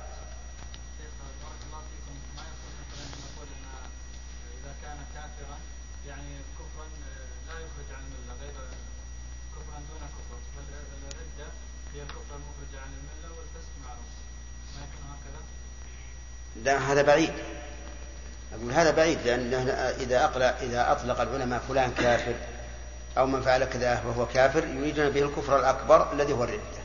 لا هذا بعيد. أقول هذا بعيد، لأن إذا أطلق العلماء فلان كافر أو من فعل كذا وهو كافر يريدون به الكفر الأكبر الذي هو الردة.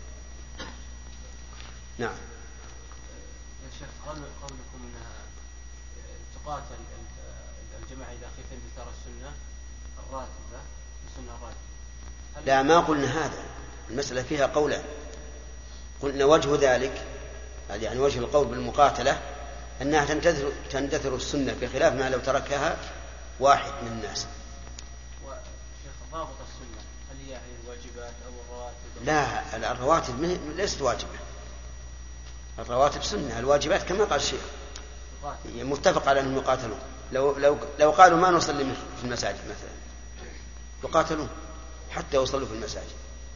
نعم. يا شيخ قولكم أنها تقاتل الجماعة إذا خيف انتثار السنة الراتبة السنة الراتبة؟ لا ما قلنا هذا، المسألة فيها قولان. قلنا وجه ذلك يعني وجه القول بالمقاتلة أنها تندثر السنة بخلاف ما لو تركها واحد من الناس. وشيخ ضابط السنة هل هي الواجبات أو الرواتب؟ لا، الرواتب ليست واجبة، الرواتب سنة، الواجبات كما قال الشيخ متفق على أنهم يقاتلون. لو قالوا ما نصلي في المساجد مثلا يقاتلون حتى يصلوا في المساجد.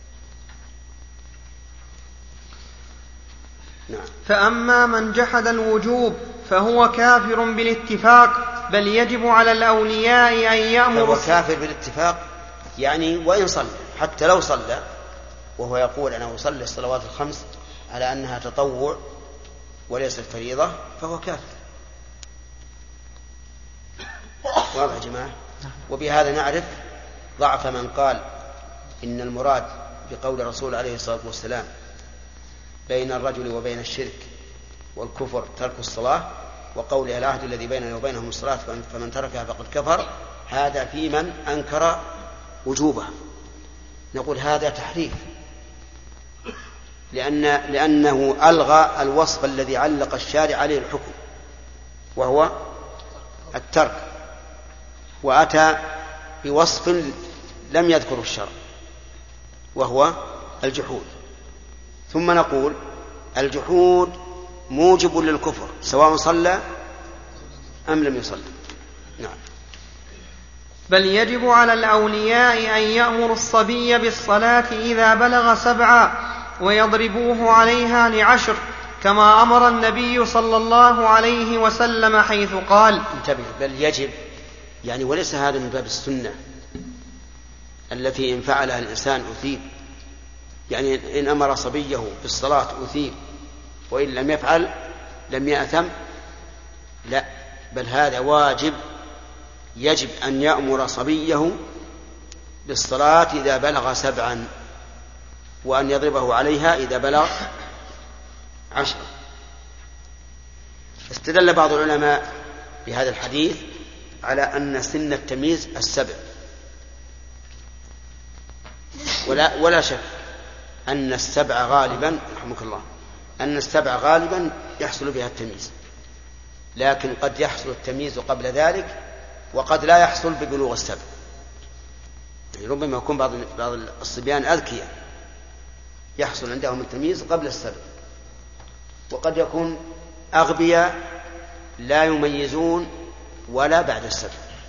نعم. فأما من جحد الوجوب فهو كافر بالاتفاق، بل يجب على الأولياء أن يأمروا. فهو كافر بالاتفاق يعني وإن صلى، حتى لو صلى وهو يقول أنا أصلي الصلوات الخمس على أنها تطوع وليست فريضة فهو كافر. واضح يا جماعة؟ وبهذا نعرف ضعف من قال إن المراد بقول الرسول عليه الصلاة والسلام بين الرجل وبين الشرك والكفر ترك الصلاة، وقوله العهد الذي بيننا وبينهم الصلاة فمن تركها فقد كفر، هذا في من أنكر وجوبها. نقول هذا تحريف، لأنه ألغى الوصف الذي علق الشارع عليه الحكم وهو الترك، وأتى بوصف لم يذكره الشرع وهو الجحود. ثم نقول الجحود موجب للكفر سواء صلى أم لم يصلي. نعم. بل يجب على الأولياء أن يأمروا الصبي بالصلاة إذا بلغ 7 ويضربوه عليها ل10 كما أمر النبي صلى الله عليه وسلم حيث قال. انتبه، بل يجب يعني وليس هذا من باب السنة التي إن فعلها الإنسان أثيب، يعني إن أمر صبيه بالصلاة أثيب وإن لم يفعل لم يأثم، لا، بل هذا واجب، يجب أن يأمر صبيه بالصلاة إذا بلغ 7 وأن يضربه عليها إذا بلغ 10. استدل بعض العلماء بهذا الحديث على أن سن التمييز 7، ولا شك أن 7 غالبا رحمك الله أن 7 غالبا يحصل بها التمييز، لكن قد يحصل التمييز قبل ذلك وقد لا يحصل ببلوغ 7. يعني ربما يكون بعض الصبيان أذكياء يحصل عندهم التمييز قبل 7، وقد يكون أغبياء لا يميزون ولا بعد 7.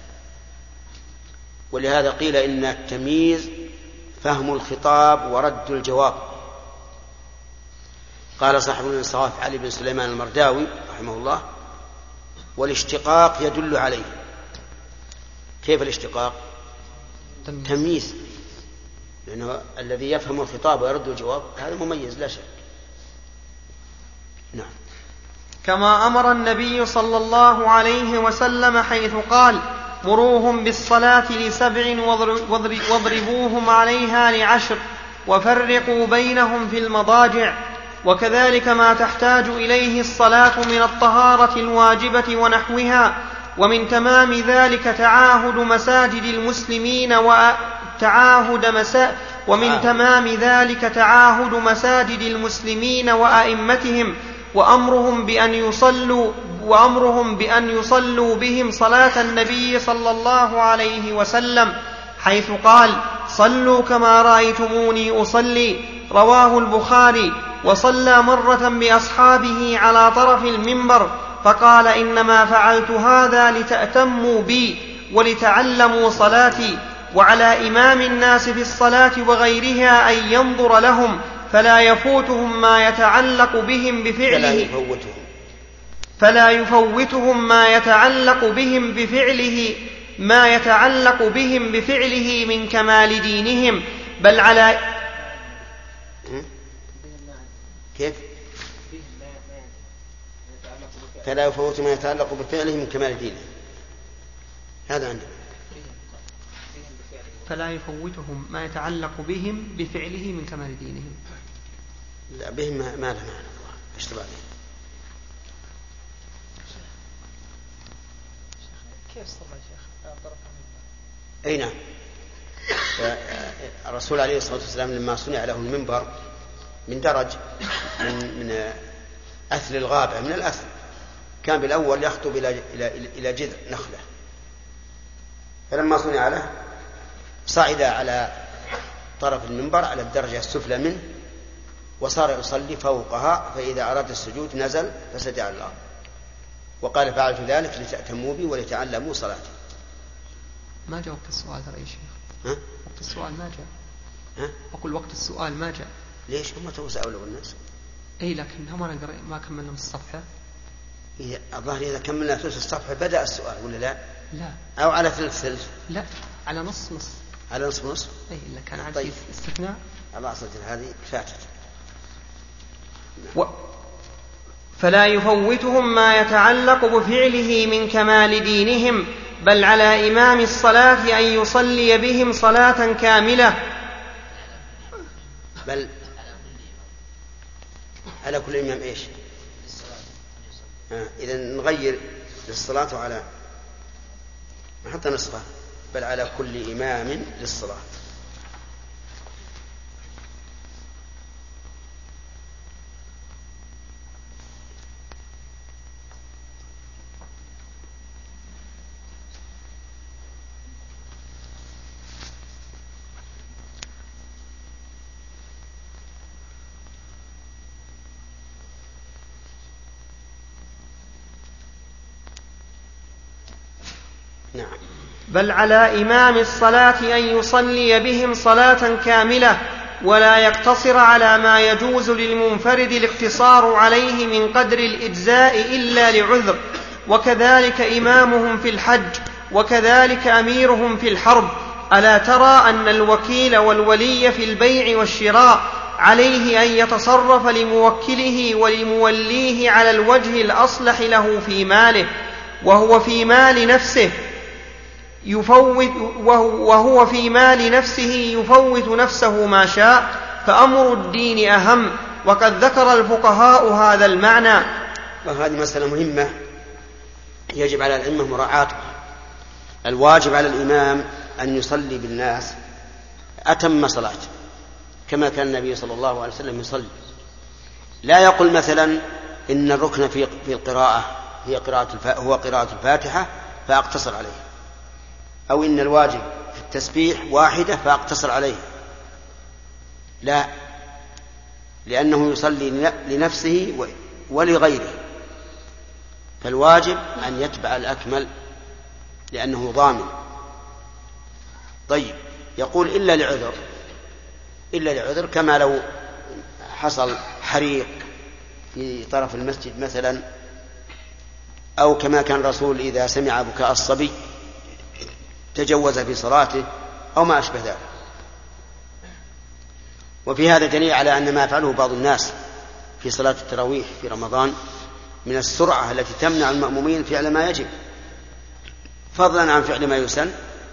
ولهذا قيل إن التمييز فهم الخطاب ورد الجواب. قال صاحب الإنصاف علي بن سليمان المرداوي رحمه الله: والاشتقاق يدل عليه. كيف الاشتقاق؟ تمييز، لأنه الذي يفهم الخطاب ويرد الجواب هذا مميز لا شك. نعم. كما أمر النبي صلى الله عليه وسلم حيث قال: مروهم بالصلاة ل7 واضربوهم عليها ل10 وفرقوا بينهم في المضاجع. وكذلك ما تحتاج إليه الصلاة من الطهارة الواجبة ونحوها. ومن تمام ذلك تعاهد مساجد المسلمين وأئمتهم وأمرهم بأن يصلوا بهم صلاة النبي صلى الله عليه وسلم حيث قال: صلوا كما رأيتموني أصلي. رواه البخاري. وصلى مرة بأصحابه على طرف المنبر فقال: إنما فعلت هذا لتأتموا بي ولتعلموا صلاتي. وعلى إمام الناس في الصلاة وغيرها أن ينظر لهم فلا يفوتهم ما يتعلق بهم بفعله من كمال دينهم، بل على كيف؟ فلا يفوت ما يتعلق بفعله من كمال دينه. هذا عندنا فلا يفوتهم ما يتعلق بهم بفعله من كمال دينهم. لا، بهم ما له معنى. ايش تبغى؟ كيف صلى يا شيخ؟ اي نعم. الرسول عليه الصلاة والسلام لما صنع له المنبر من درج من أثل الغابة، من الأثل، كان بالأول يخطب إلى جذع نخلة، فلما صنع له صعد على طرف المنبر على الدرجة السفلى منه وصار يصلي فوقها، فإذا أراد السجود نزل فسجد على الأرض، وقال فعلت ذلك لتأتموا بي ولتعلموا صلاتي. ما جاء وقت السؤال ترى يا شيخ. وقت السؤال ما جاء. أقول وقت السؤال ما جاء. ليش هم تسألوا الناس؟ أي لكن هم ما كملنا من الصفحة. الظاهر إذا كملنا ثلث الصفحة بدأ السؤال ولا لا؟ لا. أو على ثلث؟ لا، على نص. على نص. أي إلا كان عندي طيب. استثناء. الله أصدق هذه فاتت. فلا يفوتهم ما يتعلق بفعله من كمال دينهم، بل على إمام الصلاة أن يصلي بهم صلاة كاملة. بل على كل إمام إيش؟ إذا نغير للصلاة على حتى نصفه، بل على كل إمام للصلاة. نعم. بل على إمام الصلاة أن يصلي بهم صلاة كاملة، ولا يقتصر على ما يجوز للمنفرد الاقتصار عليه من قدر الإجزاء إلا لعذر، وكذلك إمامهم في الحج، وكذلك أميرهم في الحرب. ألا ترى أن الوكيل والولي في البيع والشراء عليه أن يتصرف لموكله ولموليه على الوجه الأصلح له في ماله، وهو في مال نفسه يفوت نفسه ما شاء، فأمر الدين أهم، وقد ذكر الفقهاء هذا المعنى. وهذه مسألة مهمة يجب على الأئمة مراعاتها. الواجب على الإمام أن يصلي بالناس أتم صلاة كما كان النبي صلى الله عليه وسلم يصلي. لا يقول مثلا إن الركن في القراءة هو قراءة الفاتحة فأقتصر عليه، أو إن الواجب في التسبيح واحدة فأقتصر عليه. لا، لأنه يصلي لنفسه ولغيره، فالواجب أن يتبع الأكمل لأنه ضامن. طيب، يقول إلا لعذر، كما لو حصل حريق في طرف المسجد مثلا، أو كما كان الرسول إذا سمع بكاء الصبي تجوز في صلاته، أو ما أشبه ذلك. وفي هذا دليل على أن ما يفعله بعض الناس في صلاة التراويح في رمضان من السرعة التي تمنع المأمومين فعل ما يجب، فضلا عن فعل ما يسن،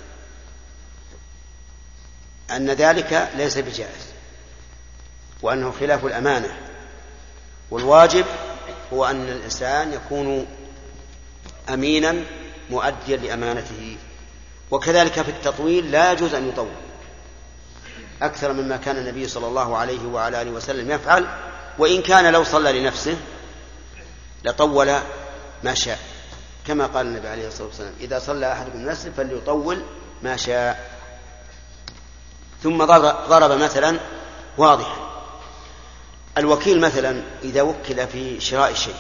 أن ذلك ليس بجائز، وأنه خلاف الأمانة. والواجب هو أن الإنسان يكون أمينا مؤديا لأمانته. وكذلك في التطويل لا يجوز أن يطول أكثر مما كان النبي صلى الله عليه وعلى آله وسلم يفعل، وإن كان لو صلى لنفسه لطول ما شاء، كما قال النبي عليه الصلاة والسلام: إذا صلى أحدكم لنفسه فليطول ما شاء. ثم ضرب مثلا واضحا: الوكيل مثلا إذا وكل في شراء شيء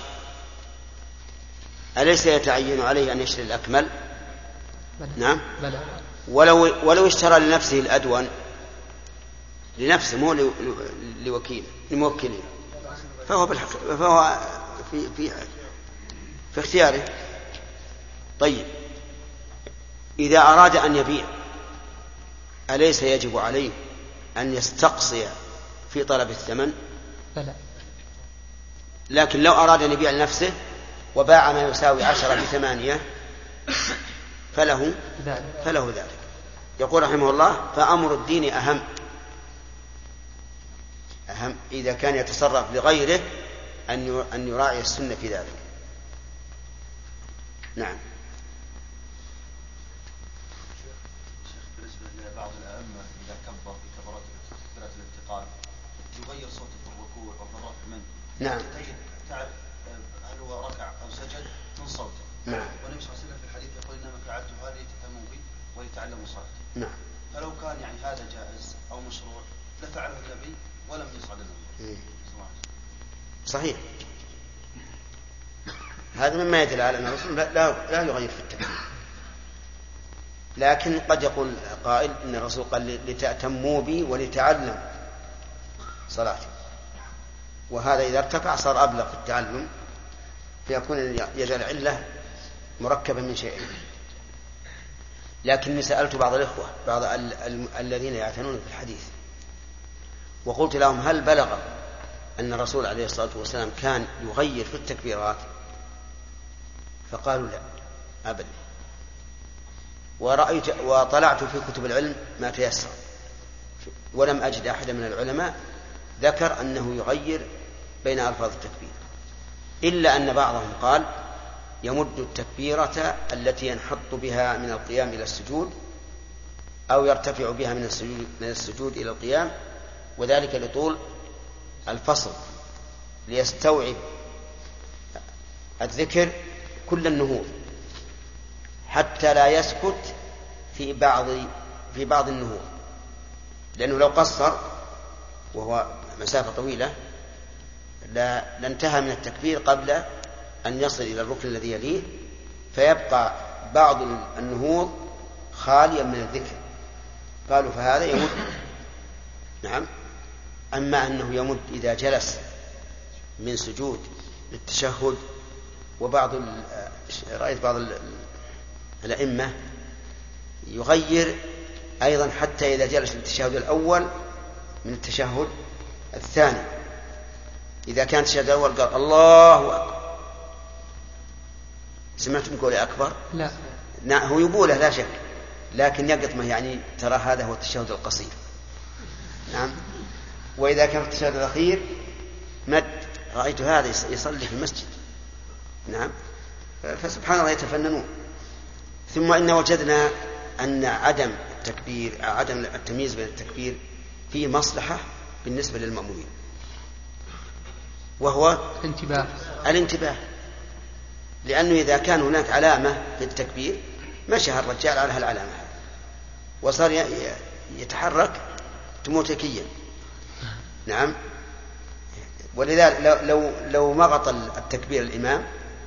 أليس يتعين عليه أن يشتري الأكمل؟ نعم. ولو اشترى لنفسه الأدون، لنفسه مو لموكله، فهو في اختياره. طيب، إذا أراد أن يبيع أليس يجب عليه أن يستقصي في طلب الثمن؟ بلى. لكن لو أراد أن يبيع لنفسه وباع ما يساوي 10 ب8 فله ذلك. يقول رحمه الله: فأمر الدين أهم إذا كان يتصرف لغيره أن يراعي السنة في ذلك. نعم. بالنسبة لبعض الأئمة إذا كبر في كبرات الانتقال يغير صوته في الركوع أو في الرفع منه. نعم. تعرف هل هو ركع أو سجد من صوته. نعم. والنبي صلى الله عليه وسلم في الحديث يقول: إنما فعلت هذه لتتموا بي ولتعلموا صلاتي. نعم. فلو كان يعني هذا جائز أو مشروع لفعله النبي ولم يصعد الأمر. صحيح. هذا مما يدل على أن الرسول لا يغير في التكبير. لكن قد يقول قائل إن الرسول قال لتأتموا بي ولتعلم صلاتي، وهذا إذا ارتفع صار أبلغ في التعلم، فيكون يجعل علة مركبة من شيئين. لكني سألت بعض الإخوة بعض الذين يعتنون في الحديث وقلت لهم هل بلغ أن الرسول عليه الصلاة والسلام كان يغير في التكبيرات؟ فقالوا لا أبدا. وطلعت في كتب العلم ما تيسر ولم أجد أحد من العلماء ذكر أنه يغير بين ألفاظ التكبير، إلا أن بعضهم قال يمد التكبيرة التي ينحط بها من القيام إلى السجود أو يرتفع بها من السجود إلى القيام، وذلك لطول الفصل ليستوعب الذكر كل النهوض حتى لا يسكت في بعض النهوض، لأنه لو قصر وهو مسافة طويلة لانتهى من التكبير قبل أن يصل إلى الركن الذي يليه، فيبقى بعض النهوض خاليا من الذكر. قالوا فهذا يمد. نعم. أما أنه يمد إذا جلس من سجود للتشهد، رأيت بعض الأئمة يغير أيضا حتى إذا جلس للتشهد الأول من التشهد الثاني. إذا كان التشهد الأول قال الله أكبر، سمعتم قولي أكبر؟ لا هو يقوله لا شك، لكن يقطمه يعني ترى هذا هو التشهد القصير. نعم. وإذا كان التشهد الأخير مد، رأيت هذا يصلي في المسجد. نعم. فسبحان الله يتفننون. ثم إن وجدنا أن عدم التمييز بين التكبير فيه مصلحة بالنسبة للمأمومين، وهو الانتباه. لأنه إذا كان هناك علامة في التكبير مشى الرجال على هالعلامة وصار يتحرك تموتكيا. نعم. ولذلك لو مغط التكبير الإمام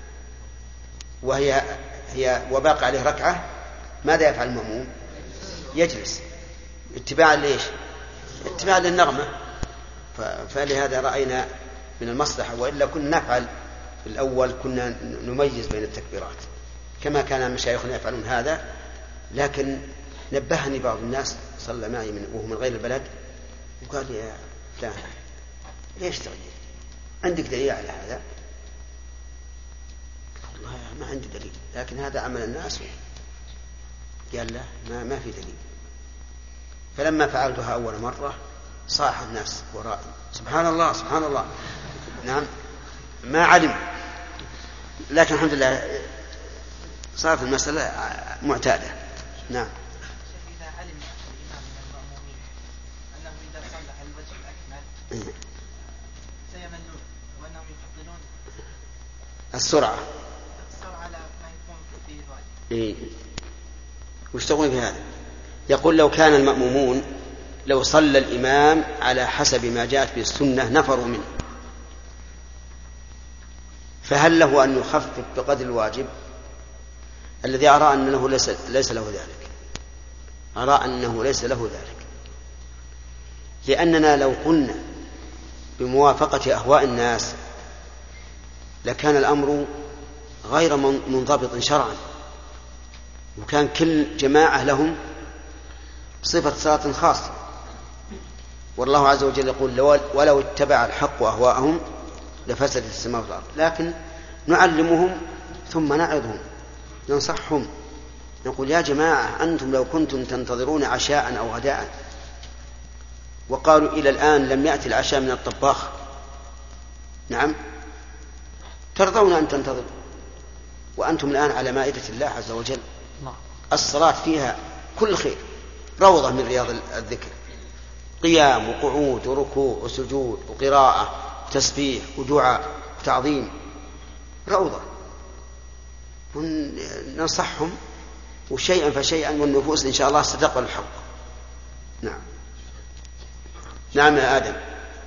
وباقي عليه ركعة، ماذا يفعل المأموم؟ يجلس اتباعا ليش؟ اتباعا للنغمة. فلهذا رأينا من المصلحة، وإلا كنا نفعل في الأول، كنا نميز بين التكبيرات كما كان مشايخنا يفعلون هذا. لكن نبهني بعض الناس صلى معي وهو من غير البلد وقال لي يا فلان ليش تغير؟ عندك دليل على هذا؟ والله ما عندي دليل، لكن هذا عمل الناس. قال لا ما في دليل. فلما فعلتها أول مرة صاح الناس ورائي سبحان الله سبحان الله. نعم. ما علم، لكن الحمد لله صارت المسألة معتادة. نعم. إذا علم الإمام من المأمومين أنه إذا صلى على الوجه الأكمل سيملون وأنهم يفضلون السرعة على ما يكون فيه الواجب. وش تقول في هذا؟ يقول لو كان المأمومون لو صلى الإمام على حسب ما جاءت به السنة نفروا منه، فهل له أن يخفف بقدر الواجب؟ الذي أرى أنه ليس له ذلك، أرى أنه ليس له ذلك، لأننا لو قلنا بموافقة أهواء الناس لكان الأمر غير منضبط شرعا، وكان كل جماعة لهم صفة صلاة خاصة. والله عز وجل يقول ولو اتبع الحق أهواءهم لفسدت السماء والأرض. لكن نعلمهم ثم نعظهم ننصحهم نقول يا جماعة أنتم لو كنتم تنتظرون عشاء أو غداء وقالوا إلى الآن لم يأتي العشاء من الطباخ، نعم، ترضون أن تنتظروا وأنتم الآن على مائدة الله عز وجل. الصلاة فيها كل خير، روضة من رياض الذكر، قيام وقعود وركوع وسجود وقراءة وتسبيح ودعاء وتعظيم، روضة. وننصحهم وشيئا فشيئا والنفوس إن شاء الله ستقبل الحق. نعم. نعم يا آدم.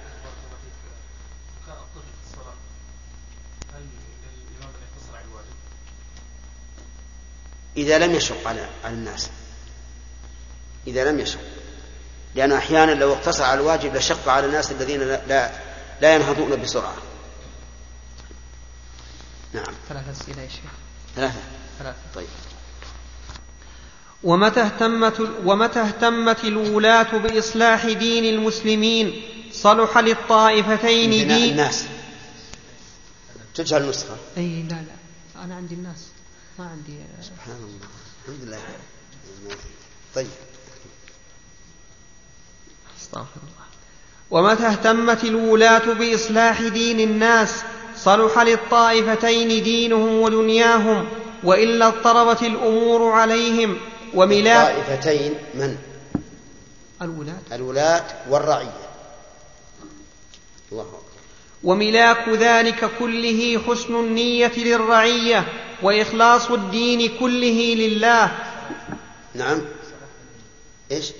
إذا لم يشق على الناس، إذا لم يشق، لأن أحيانا لو اقتصر على الواجب لشق على الناس الذين لا ينهضون بسرعة. نعم. 3 أسئلة يا شيخ. 3. طيب. ومتى اهتمت الولاة بإصلاح دين المسلمين صلح للطائفتين دين الناس. تجعل نسخة. أي لا أنا عندي الناس ما عندي. سبحان الله. الحمد لله. طيب. استغفر الله. ومتى اهتمت الولاة بإصلاح دين الناس صلح للطائفتين دينهم ودنياهم، وإلا اضطربت الأمور عليهم. الطائفتين من؟ الولاة والرعية. الله أكبر. وملاك ذلك كله حسن النية للرعية وإخلاص الدين كله لله. نعم. إيش؟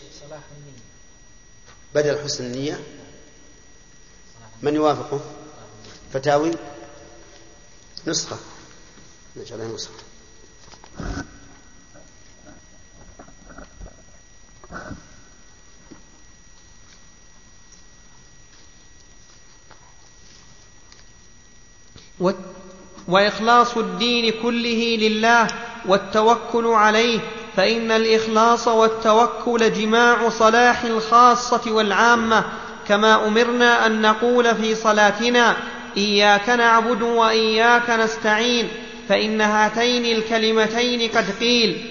بدل حسن النية. من يوافقه؟ فتاوي نسخة. نجعلها نسخة. وإخلاص الدين كله لله والتوكل عليه، فإن الإخلاص والتوكل جماع صلاح الخاصة والعامة، كما أمرنا أن نقول في صلاتنا إياك نعبد وإياك نستعين، فإن هاتين الكلمتين قد قيل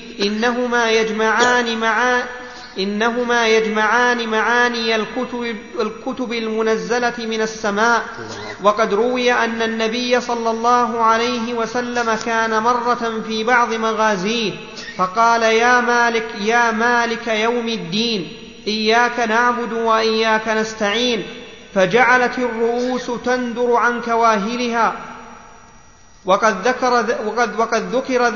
إنهما يجمعان معاني الكتب المنزلة من السماء. وقد روي أن النبي صلى الله عليه وسلم كان مرة في بعض مغازيه فقال يا مالك يوم الدين إياك نعبد وإياك نستعين، فجعلت الرؤوس تندر عن كواهلها. وقد ذكر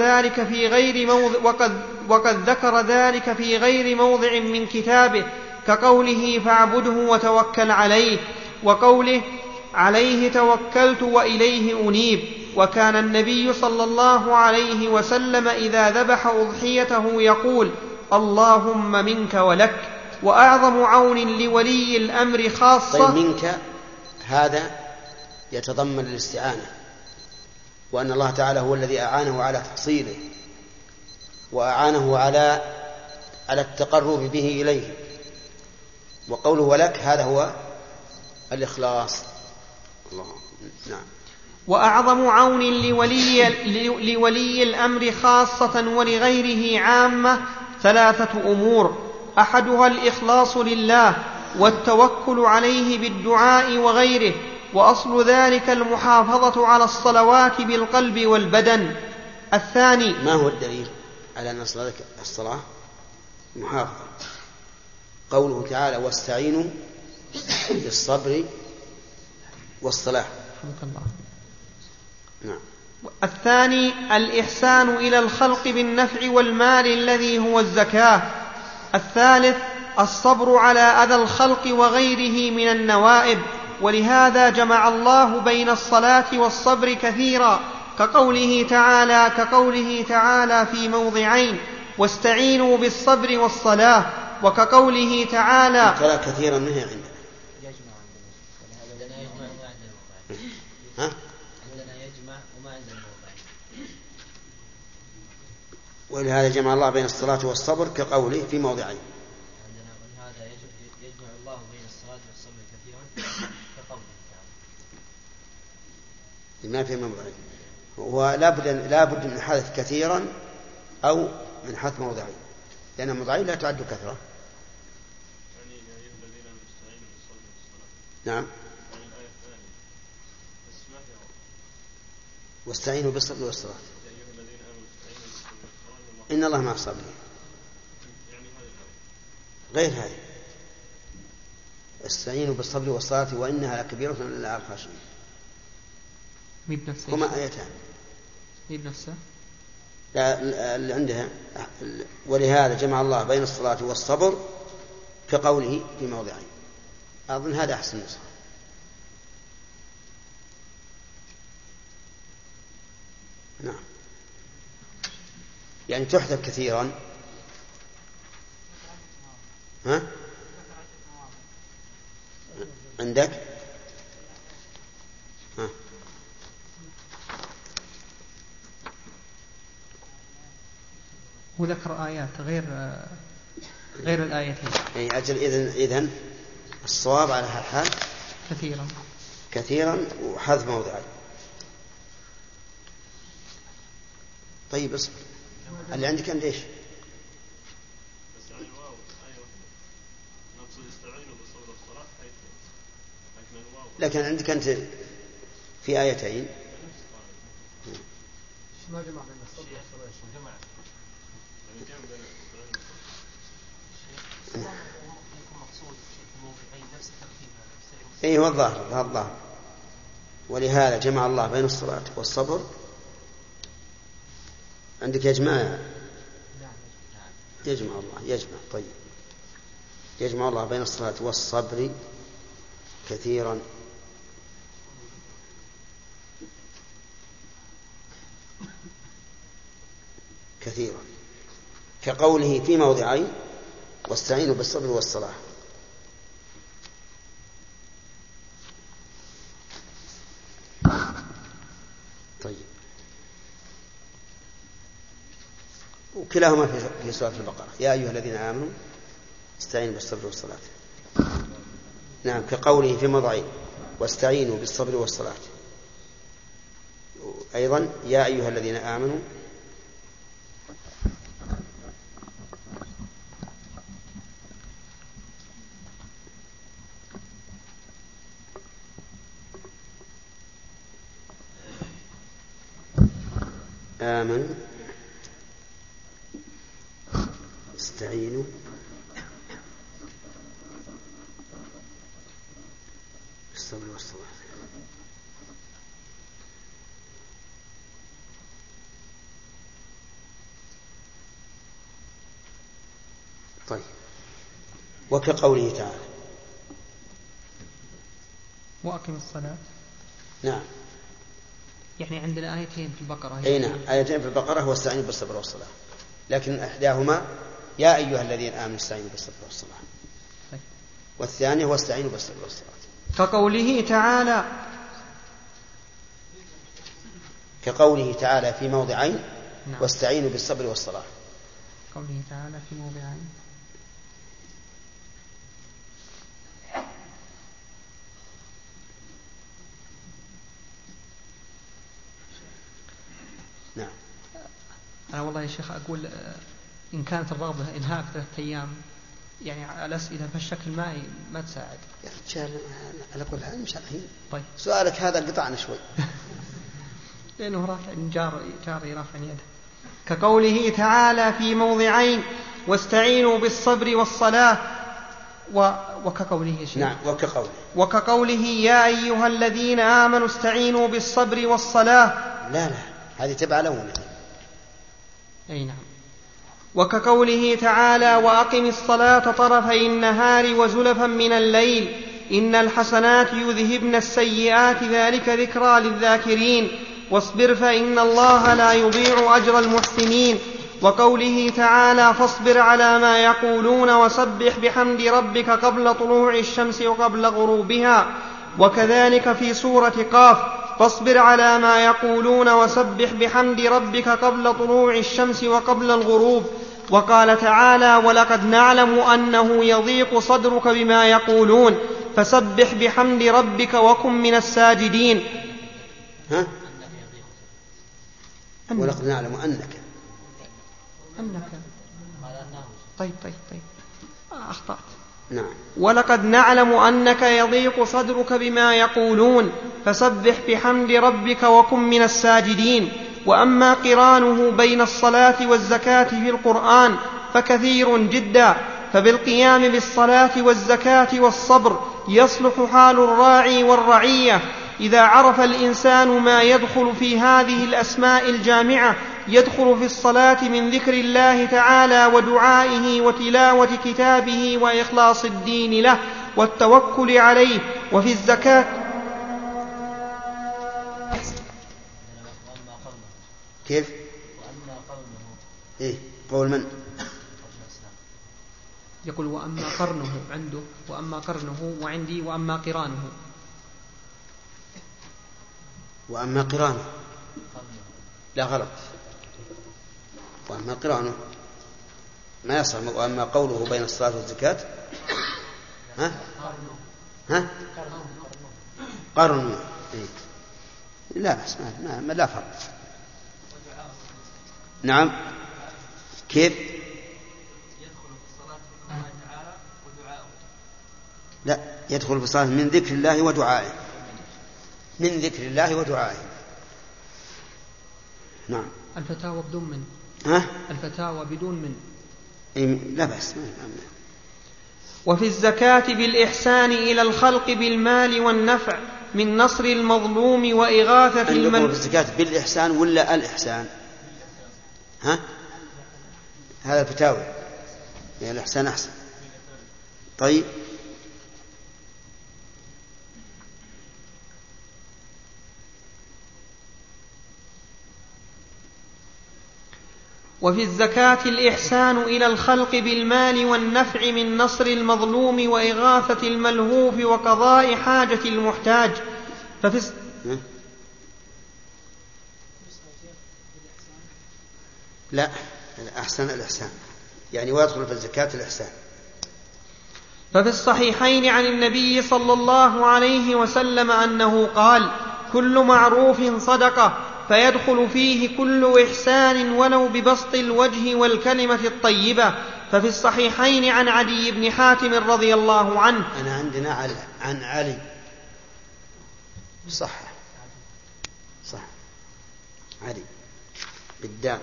ذلك في غير موضع من كتابه، كقوله فاعبده وتوكل عليه، وقوله عليه توكلت وإليه أنيب. وكان النبي صلى الله عليه وسلم إذا ذبح أضحيته يقول اللهم منك ولك. وأعظم عون لولي الأمر خاصة. طيب منك هذا يتضمن الاستعانة، وأن الله تعالى هو الذي أعانه على تحصيله وأعانه على التقرب به إليه. وقوله ولك هذا هو الإخلاص. الله. نعم. وأعظم عون لولي الأمر خاصة ولغيره عامة 3 أمور: أحدها الإخلاص لله والتوكل عليه بالدعاء وغيره، وأصل ذلك المحافظة على الصلوات بالقلب والبدن. الثاني. ما هو الدليل على أن الصلاة محافظة؟ قوله تعالى واستعينوا بالصبر والصلاة. نعم. الثاني الإحسان إلى الخلق بالنفع والمال الذي هو الزكاة. الثالث الصبر على أذى الخلق وغيره من النوائب. ولهذا جمع الله بين الصلاة والصبر كثيرا، كقوله تعالى في موضعين واستعينوا بالصبر والصلاة، وكقوله تعالى كثيرا منه عندنا. ولهذا جمع الله بين الصلاة والصبر كقوله في موضعين. ولهذا يجمع الله بين الصلاة والصبر كثيرا كقوله تعالى. ما في موضعين، ولا بد من حذف كثيرا أو من حذف موضعين، لأن الموضعين لا تعد كثرة. نعم. واستعينوا بالصبر والصلاة. إن الله مع الصابرين. غير هذه استعينوا بالصبر والصلاة وإنها لكبيرة إلا على الخاشعين. هما آيتان. لا اللي عندها ولهذا جمع الله بين الصلاة والصبر كقوله في موضعين. أظن هذا أحسن نسخة. نعم، يعني تحذف كثيرا. ها؟ عندك؟ ها؟ وذكر آيات غير الآيتين. يعني أجل إذن الصواب على هالحال كثيرا وحذف موضعين. طيب اصبر، اللي عندك أنت إيش؟ لكن عندك أنت في آيتين. ما جمع بين الصبر والصلاة. اي هو الظاهر، ولهذا جمع الله بين الصلاة والصبر. عندك يجمع الله طيب، يجمع الله بين الصلاة والصبر كثيرا. كقوله في موضعين واستعينوا بالصبر والصلاة. طيب، وكلاهما في سورة البقرة، يا أيها الذين آمنوا استعينوا بالصبر والصلاة. نعم، كقوله في موضعين واستعينوا بالصبر والصلاة. أيضا يا أيها الذين آمنوا استعينوا بالصبر والصلاة. طيب، وكقوله تعالى وأقم الصلاة. نعم، يعني عندنا آيتين في البقرة. أي نعم، آيتين في البقرة واستعينوا بالصبر والصلاة، لكن إحداهما يا أيها الذين آمنوا استعينوا بالصبر والصلاة، والثانية واستعينوا بالصبر والصلاة. كقوله تعالى في موضعين واستعينوا بالصبر والصلاة. قوله تعالى في موضعين. نعم. أنا والله يا شيخ أقول إن كانت الرغبة إنهاء 3 أيام يعني الأسئلة فالشكل ما تساعد. يا رجال على كل حال مش الحين. طيب، سؤالك هذا قطعنا شوي. لأنه جاري رافع يده. كقوله تعالى في موضعين واستعينوا بالصبر والصلاة. وكقوله يا شيخ. نعم، وكقوله يا أيها الذين آمنوا استعينوا بالصبر والصلاة. لا هذه تبع لون. أي نعم. وكقوله تعالى وأقم الصلاة طرفي النهار وزلفا من الليل إن الحسنات يذهبن السيئات ذلك ذكرى للذاكرين واصبر فإن الله لا يضيع أجر المحسنين. وقوله تعالى فاصبر على ما يقولون وسبح بحمد ربك قبل طلوع الشمس وقبل غروبها. وكذلك في سورة قاف فاصبر على ما يقولون وسبح بحمد ربك قبل طلوع الشمس وقبل الغروب. وقال تعالى ولقد نعلم أنه يضيق صدرك بما يقولون فسبح بحمد ربك وكن من الساجدين. ولقد نعلم أنك طيب أخطأت. نعم. ولقد نعلم أنك يضيق صدرك بما يقولون فسبح بحمد ربك وكن من الساجدين. وأما قرانه بين الصلاة والزكاة في القرآن فكثير جدا، فبالقيام بالصلاة والزكاة والصبر يصلح حال الراعي والرعية. إذا عرف الإنسان ما يدخل في هذه الأسماء الجامعة يدخل في الصلاة من ذكر الله تعالى ودعائه وتلاوة كتابه وإخلاص الدين له والتوكل عليه. وفي الزكاة كيف؟ إيه قول من؟ يقول وأما قرنه عنده وأما قرنه وعندي وأما قرانه. وأما قرانه لا غلط، وأما قرانه ما يصح. وأما قوله بين الصلاة والزكاة قرنه إيه؟ لا بس ما لا فرق. نعم كيف؟ لا يدخل في الصلاة من ذكر الله ودعائه، من ذكر الله ودعائه. نعم. الفتاوى بدون من. الفتاوى بدون من. لا بأس. وفي الزكاة بالإحسان إلى الخلق بالمال والنفع من نصر المظلوم وإغاثة المظلوم. في الزكاة بالإحسان ولا الإحسان؟ هذا الفتاوى يعني الإحسان أحسن. طيب وفي الزكاة الإحسان إلى الخلق بالمال والنفع من نصر المظلوم وإغاثة الملهوف وقضاء حاجة المحتاج. لا أحسن الإحسان يعني ويدخل في الزكاة الإحسان. ففي الصحيحين عن النبي صلى الله عليه وسلم أنه قال: كل معروف صدقة فيدخل فيه كل إحسان ولو ببسط الوجه والكلمة الطيبة. ففي الصحيحين عن عدي بن حاتم رضي الله عنه. أنا عندنا عن علي صح علي بالدال.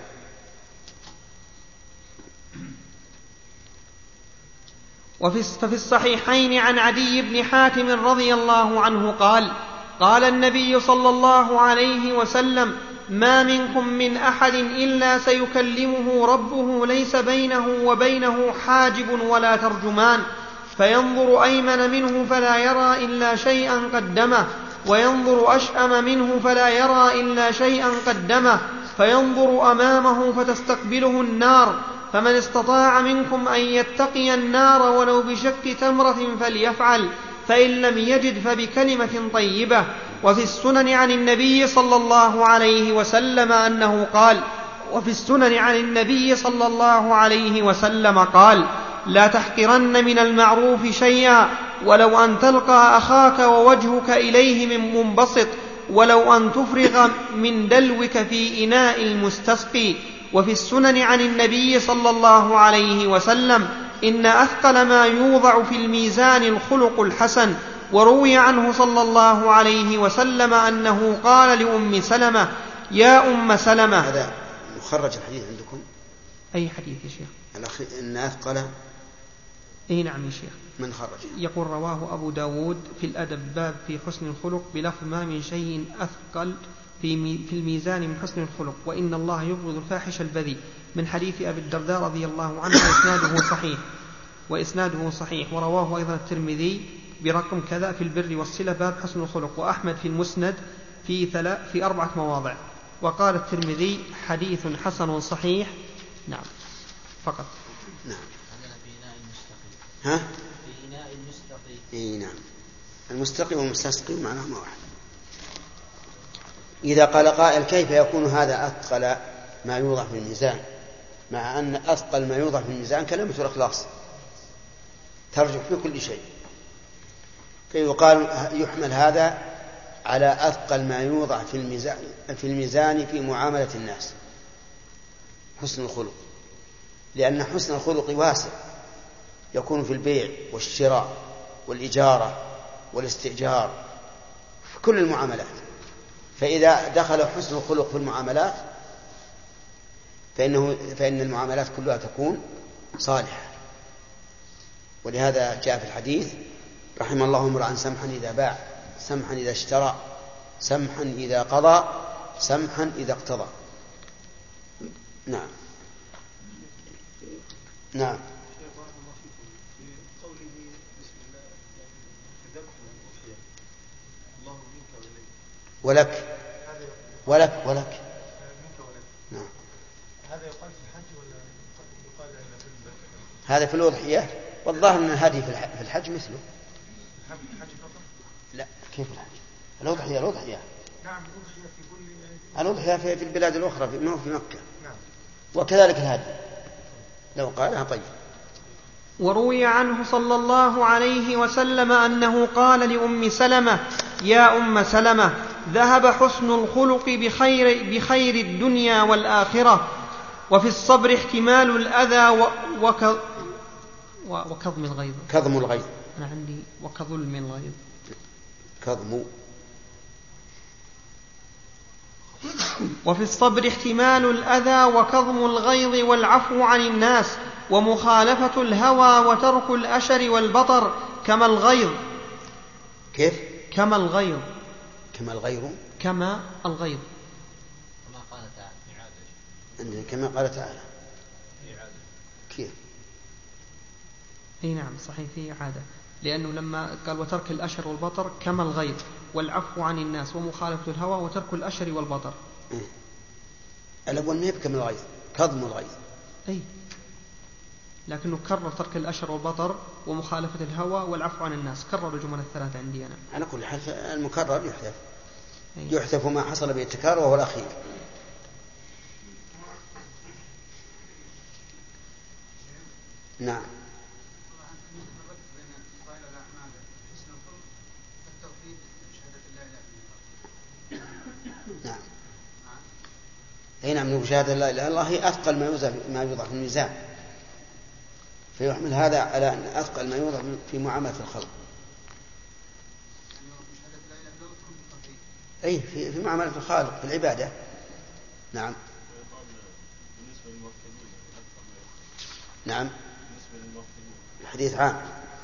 ففي الصحيحين عن عدي بن حاتم رضي الله عنه قال: قال النبي صلى الله عليه وسلم: ما منكم من أحد إلا سيكلمه ربه ليس بينه وبينه حاجب ولا ترجمان، فينظر أيمن منه فلا يرى إلا شيئا قدمه، وينظر أشأم منه فلا يرى إلا شيئا قدمه، فينظر أمامه فتستقبله النار، فمن استطاع منكم أن يتقي النار ولو بشق تمرة فليفعل، فإن لم يجد فبكلمة طيبة. وفي السنن عن النبي صلى الله عليه وسلم أنه قال: لا تحقرن من المعروف شيئا ولو أن تلقى أخاك ووجهك إليه من منبسط، ولو أن تفرغ من دلوك في إناء المستسقي. وفي السنن عن النبي صلى الله عليه وسلم: إن أثقل ما يوضع في الميزان الخلق الحسن. وروي عنه صلى الله عليه وسلم أنه قال لأم سلمة: يا أم سلمة. هذا مخرج الحديث عندكم؟ أي حديث يا شيخ؟ إن أثقل. أي نعم يا شيخ. من خرج؟ يقول: رواه أبو داود في الأدب باب في حسن الخلق بلفظ: ما من شيء أثقل في الميزان من حسن الخلق، وإن الله يبغض الفاحش البذيء، من حديث أبي الدرداء رضي الله عنه، وإسناده صحيح. ورواه أيضا الترمذي برقم كذا في البر والصلة باب حسن الخلق، وأحمد في المسند في 4 مواضع. وقال الترمذي: حديث حسن صحيح. نعم فقط. نعم. في إناء المستقي. نعم. المستقي والمستسقي معناهما واحد. إذا قال قائل: كيف يكون هذا أثقل ما يوضع في الميزان، مع أن أثقل ما يوضع في الميزان كلمة الإخلاص ترجع في كل شيء؟ فيقال يحمل هذا على أثقل ما يوضع في الميزان في معاملة الناس حسن الخلق، لأن حسن الخلق واسع، يكون في البيع والشراء والإجارة والاستئجار، في كل المعاملات. فإذا دخل حسن الخلق في المعاملات فإن المعاملات كلها تكون صالحة. ولهذا جاء في الحديث: رحم الله امرأ سمحا إذا باع، سمحا إذا اشترى، سمحا إذا قضى، سمحا إذا اقتضى. نعم. نعم. ولك نعم. هذا يقال في الحج ولا يقال في هذا في الأضحية، والظاهر أن الهدي في الحج مثله. الحج فقط؟ لا، كيف الحج؟ الأضحية نعم، الأضحية في كل الأضحية في البلاد الأخرى في مكة. نعم. وكذلك الهدي لو قالها طيب. وروي عنه صلى الله عليه وسلم أنه قال لأم سلمة: يا أم سلمة، ذهب حسن الخلق بخير الدنيا والآخرة، وفي الصبر احتمال الأذى وكظم الغيظ. كظم الغيظ. أنا عندي وكظلم الغيظ. كظم. وفي الصبر احتمال الأذى وكظم الغيظ والعفو عن الناس ومخالفة الهوى وترك الأشر والبطر كما الغيظ. كيف؟ كما الغيظ. كما الغيظ. كما الغيظ. كما قال تعالى. كما قال تعالى. كيف؟ اي نعم صحيح، فيه إعادة، لأنه لما قال وترك الأشر والبطر كما الغيظ والعفو عن الناس ومخالفة الهوى وترك الأشر والبطر. الأول ما يبكى من الغيظ، كظم الغيظ. أي، لكنه كرر ترك الأشر والبطر ومخالفة الهوى والعفو عن الناس، كرر الجمل الثلاثة عندي أنا. على كل حال المكرر يحذف. يحذف ما حصل به التكرار وهو الأخير. نعم. نعم. أي نعم، من شهادة لا إله إلا الله هي أثقل ما يوضع في الميزان، فيحمل هذا على أن أثقل ما يوضع في معاملة الخلق. أي في معاملة الخالق في العبادة. نعم. نعم. الحديث عام،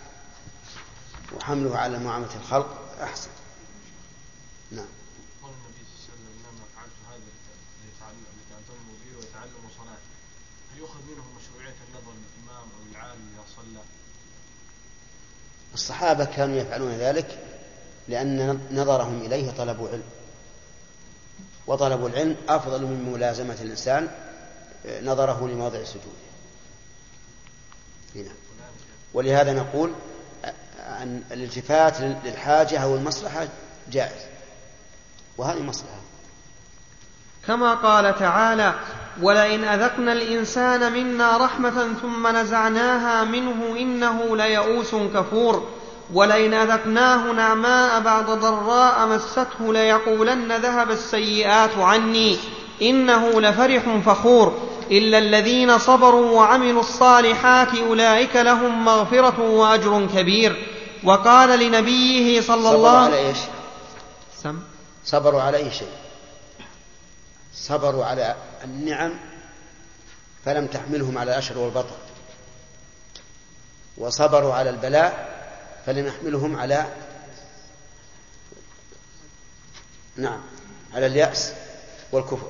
وحمله على معاملة الخلق أحسن. نعم. قال النبي صلى الله عليه وسلم: إنما فعلت هذا لتعلموا به ويتعلموا صلاته. هل يؤخذ منه مشروعية النظر للإمام أو العالم إذا صلى؟ الصحابة كانوا يفعلون ذلك لأن نظرهم إليه طلب علم، وطلب العلم أفضل من ملازمة الإنسان نظره لموضع سجوده. هنا. ولهذا نقول أن الالتفات للحاجة أو المصلحة جائز، وهذه مصلحة. كما قال تعالى: ولئن أذقنا الإنسان منا رحمة ثم نزعناها منه إنه ليئوس كفور، ولئن أذقناه نعماء بعد ضراء مسته ليقولن ذهب السيئات عني إنه لفرح فخور، إلا الذين صبروا وعملوا الصالحات أولئك لهم مغفرة وأجر كبير. وقال لنبيه صلى الله عليه وسلم: صبروا على أي شيء؟ صبروا على النعم فلم تحملهم على الأشر والبطر، وصبروا على البلاء فلم يحملهم على على اليأس والكفر.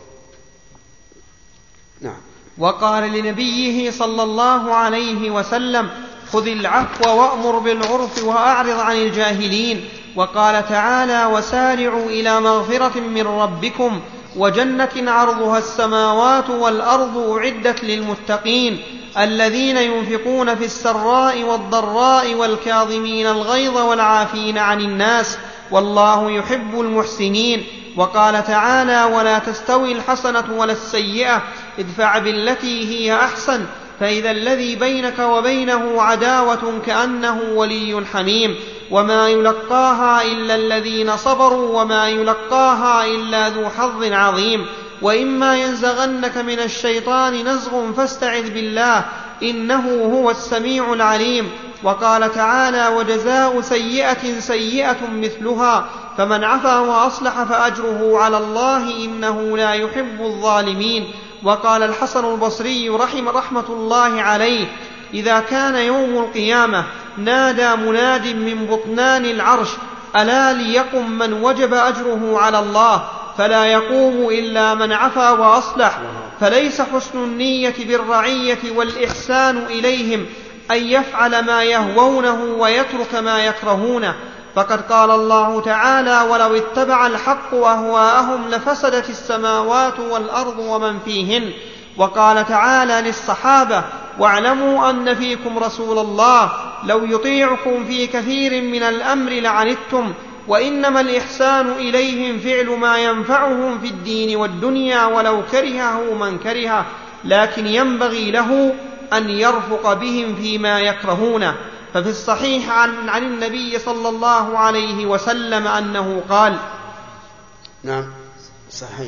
نعم. وقال لنبيه صلى الله عليه وسلم: خذ العفو وأمر بالعرف وأعرض عن الجاهلين. وقال تعالى: وسارعوا إلى مغفرة من ربكم وجنة عرضها السماوات والأرض أعدت للمتقين الذين ينفقون في السراء والضراء والكاظمين الغيظ والعافين عن الناس والله يحب المحسنين. وقال تعالى: ولا تستوي الحسنة ولا السيئة ادفع بالتي هي أحسن فإذا الذي بينك وبينه عداوة كأنه ولي حميم، وما يلقاها إلا الذين صبروا وما يلقاها إلا ذو حظ عظيم. وإما ينزغنك من الشيطان نزغ فاستعذ بالله إنه هو السميع العليم. وقال تعالى: وجزاء سيئة سيئة مثلها فمن عفا وأصلح فأجره على الله إنه لا يحب الظالمين. وقال الحسن البصري رحمة الله عليه: إذا كان يوم القيامة نادى مناد من بطنان العرش: ألا ليقم من وجب أجره على الله، فلا يقوم إلا من عفا وأصلح فليس حسن النية بالرعية والإحسان إليهم أن يفعل ما يهوونه ويترك ما يكرهونه، فقد قال الله تعالى: ولو اتبع الحق أهواءهم لفسدت السماوات والأرض ومن فيهن. وقال تعالى للصحابة: واعلموا أن فيكم رسول الله لو يطيعكم في كثير من الأمر لعنتم، وإنما الإحسان إليهم فعل ما ينفعهم في الدين والدنيا ولو كرهه من كرهه، لكن ينبغي له أن يرفق بهم فيما يكرهونه. ففي الصحيح عن النبي صلى الله عليه وسلم أنه قال: نعم صحيح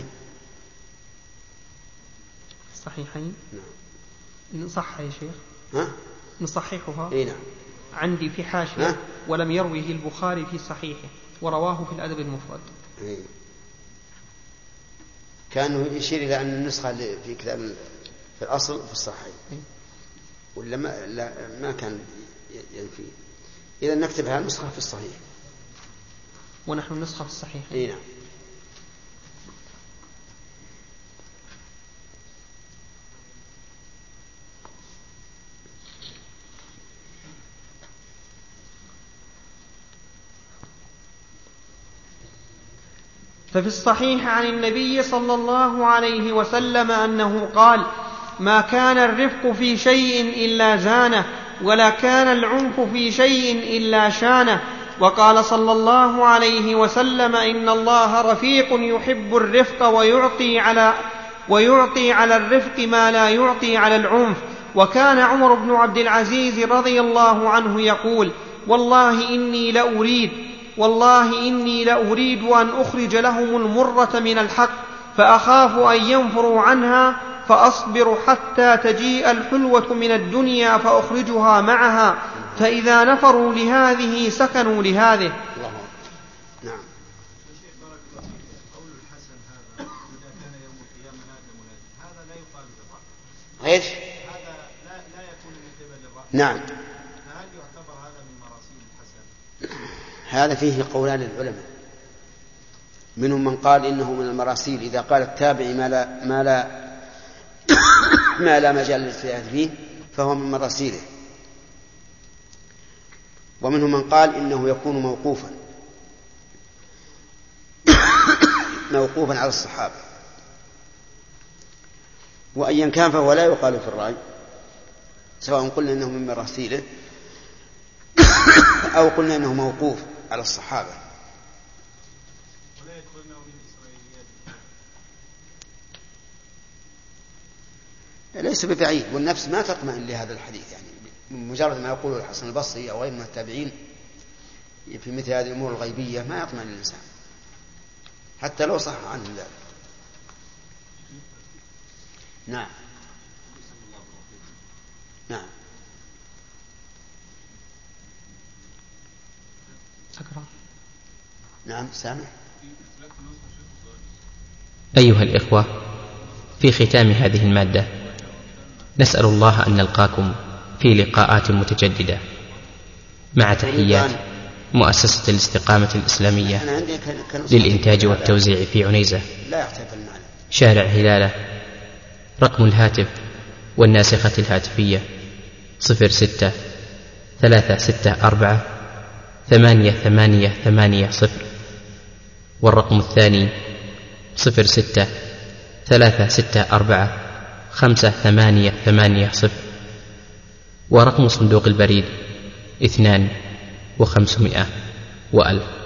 صحيحين. نعم. نصح يا شيخ؟ ها؟ نصححها؟ إيه نعم. عندي في حاشية: ولم يروه البخاري في صحيحه ورواه في الأدب المفرد. إيه. كانه يشير إلى أن النسخة اللي في كتاب في الأصل في الصحيح. إيه؟ ولا ما كان ينفي. إذا نكتبها نسخة في الصحيح. ونحن نسخة في الصحيح. إيه نعم. ففي الصحيح عن النبي صلى الله عليه وسلم أنه قال: ما كان الرفق في شيء إلا زانه، ولا كان العنف في شيء إلا شانه. وقال صلى الله عليه وسلم: إن الله رفيق يحب الرفق ويعطي على الرفق ما لا يعطي على العنف. وكان عمر بن عبد العزيز رضي الله عنه يقول: والله إني لأريد أن أخرج لهم المرة من الحق، فأخاف أن ينفروا عنها، فأصبر حتى تجيء الحلوة من الدنيا فأخرجها معها، فإذا نفروا لهذه سكنوا لهذه. نعم. قول الحسن هذا إذا كان يوم القيامة نادى منادي، هذا لا يقال بالرأي. غير هذا لا يكون من قبل الرأي. نعم. فهل يعتبر هذا من مراسيل الحسن؟ هذا فيه قولان للعلماء، منهم من قال إنه من المراسيل إذا قال التابع ما لا مجال للاجتهاد فيه فهو من مراسيله، ومنهم من قال إنه يكون موقوفا على الصحابة، وأيا كان فهو لا يقال في الرأي، سواء قلنا إنه من مراسيله أو قلنا إنه موقوف على الصحابة. ليس ببعيد، والنفس ما تطمئن لهذا الحديث، يعني مجرد ما يقوله الحسن البصري أو غيره من التابعين في مثل هذه الأمور الغيبية ما يطمئن الإنسان حتى لو صح عنه ذلك. نعم. نعم. نعم سامع. أيها الإخوة، في ختام هذه المادة نسأل الله أن نلقاكم في لقاءات متجددة، مع تحيات مؤسسة الاستقامة الإسلامية للإنتاج والتوزيع في عنيزة، شارع هلالة. رقم الهاتف والناسخة الهاتفية 06-364-8880، والرقم الثاني 06-364-5880، ورقم صندوق البريد 2500 و1000.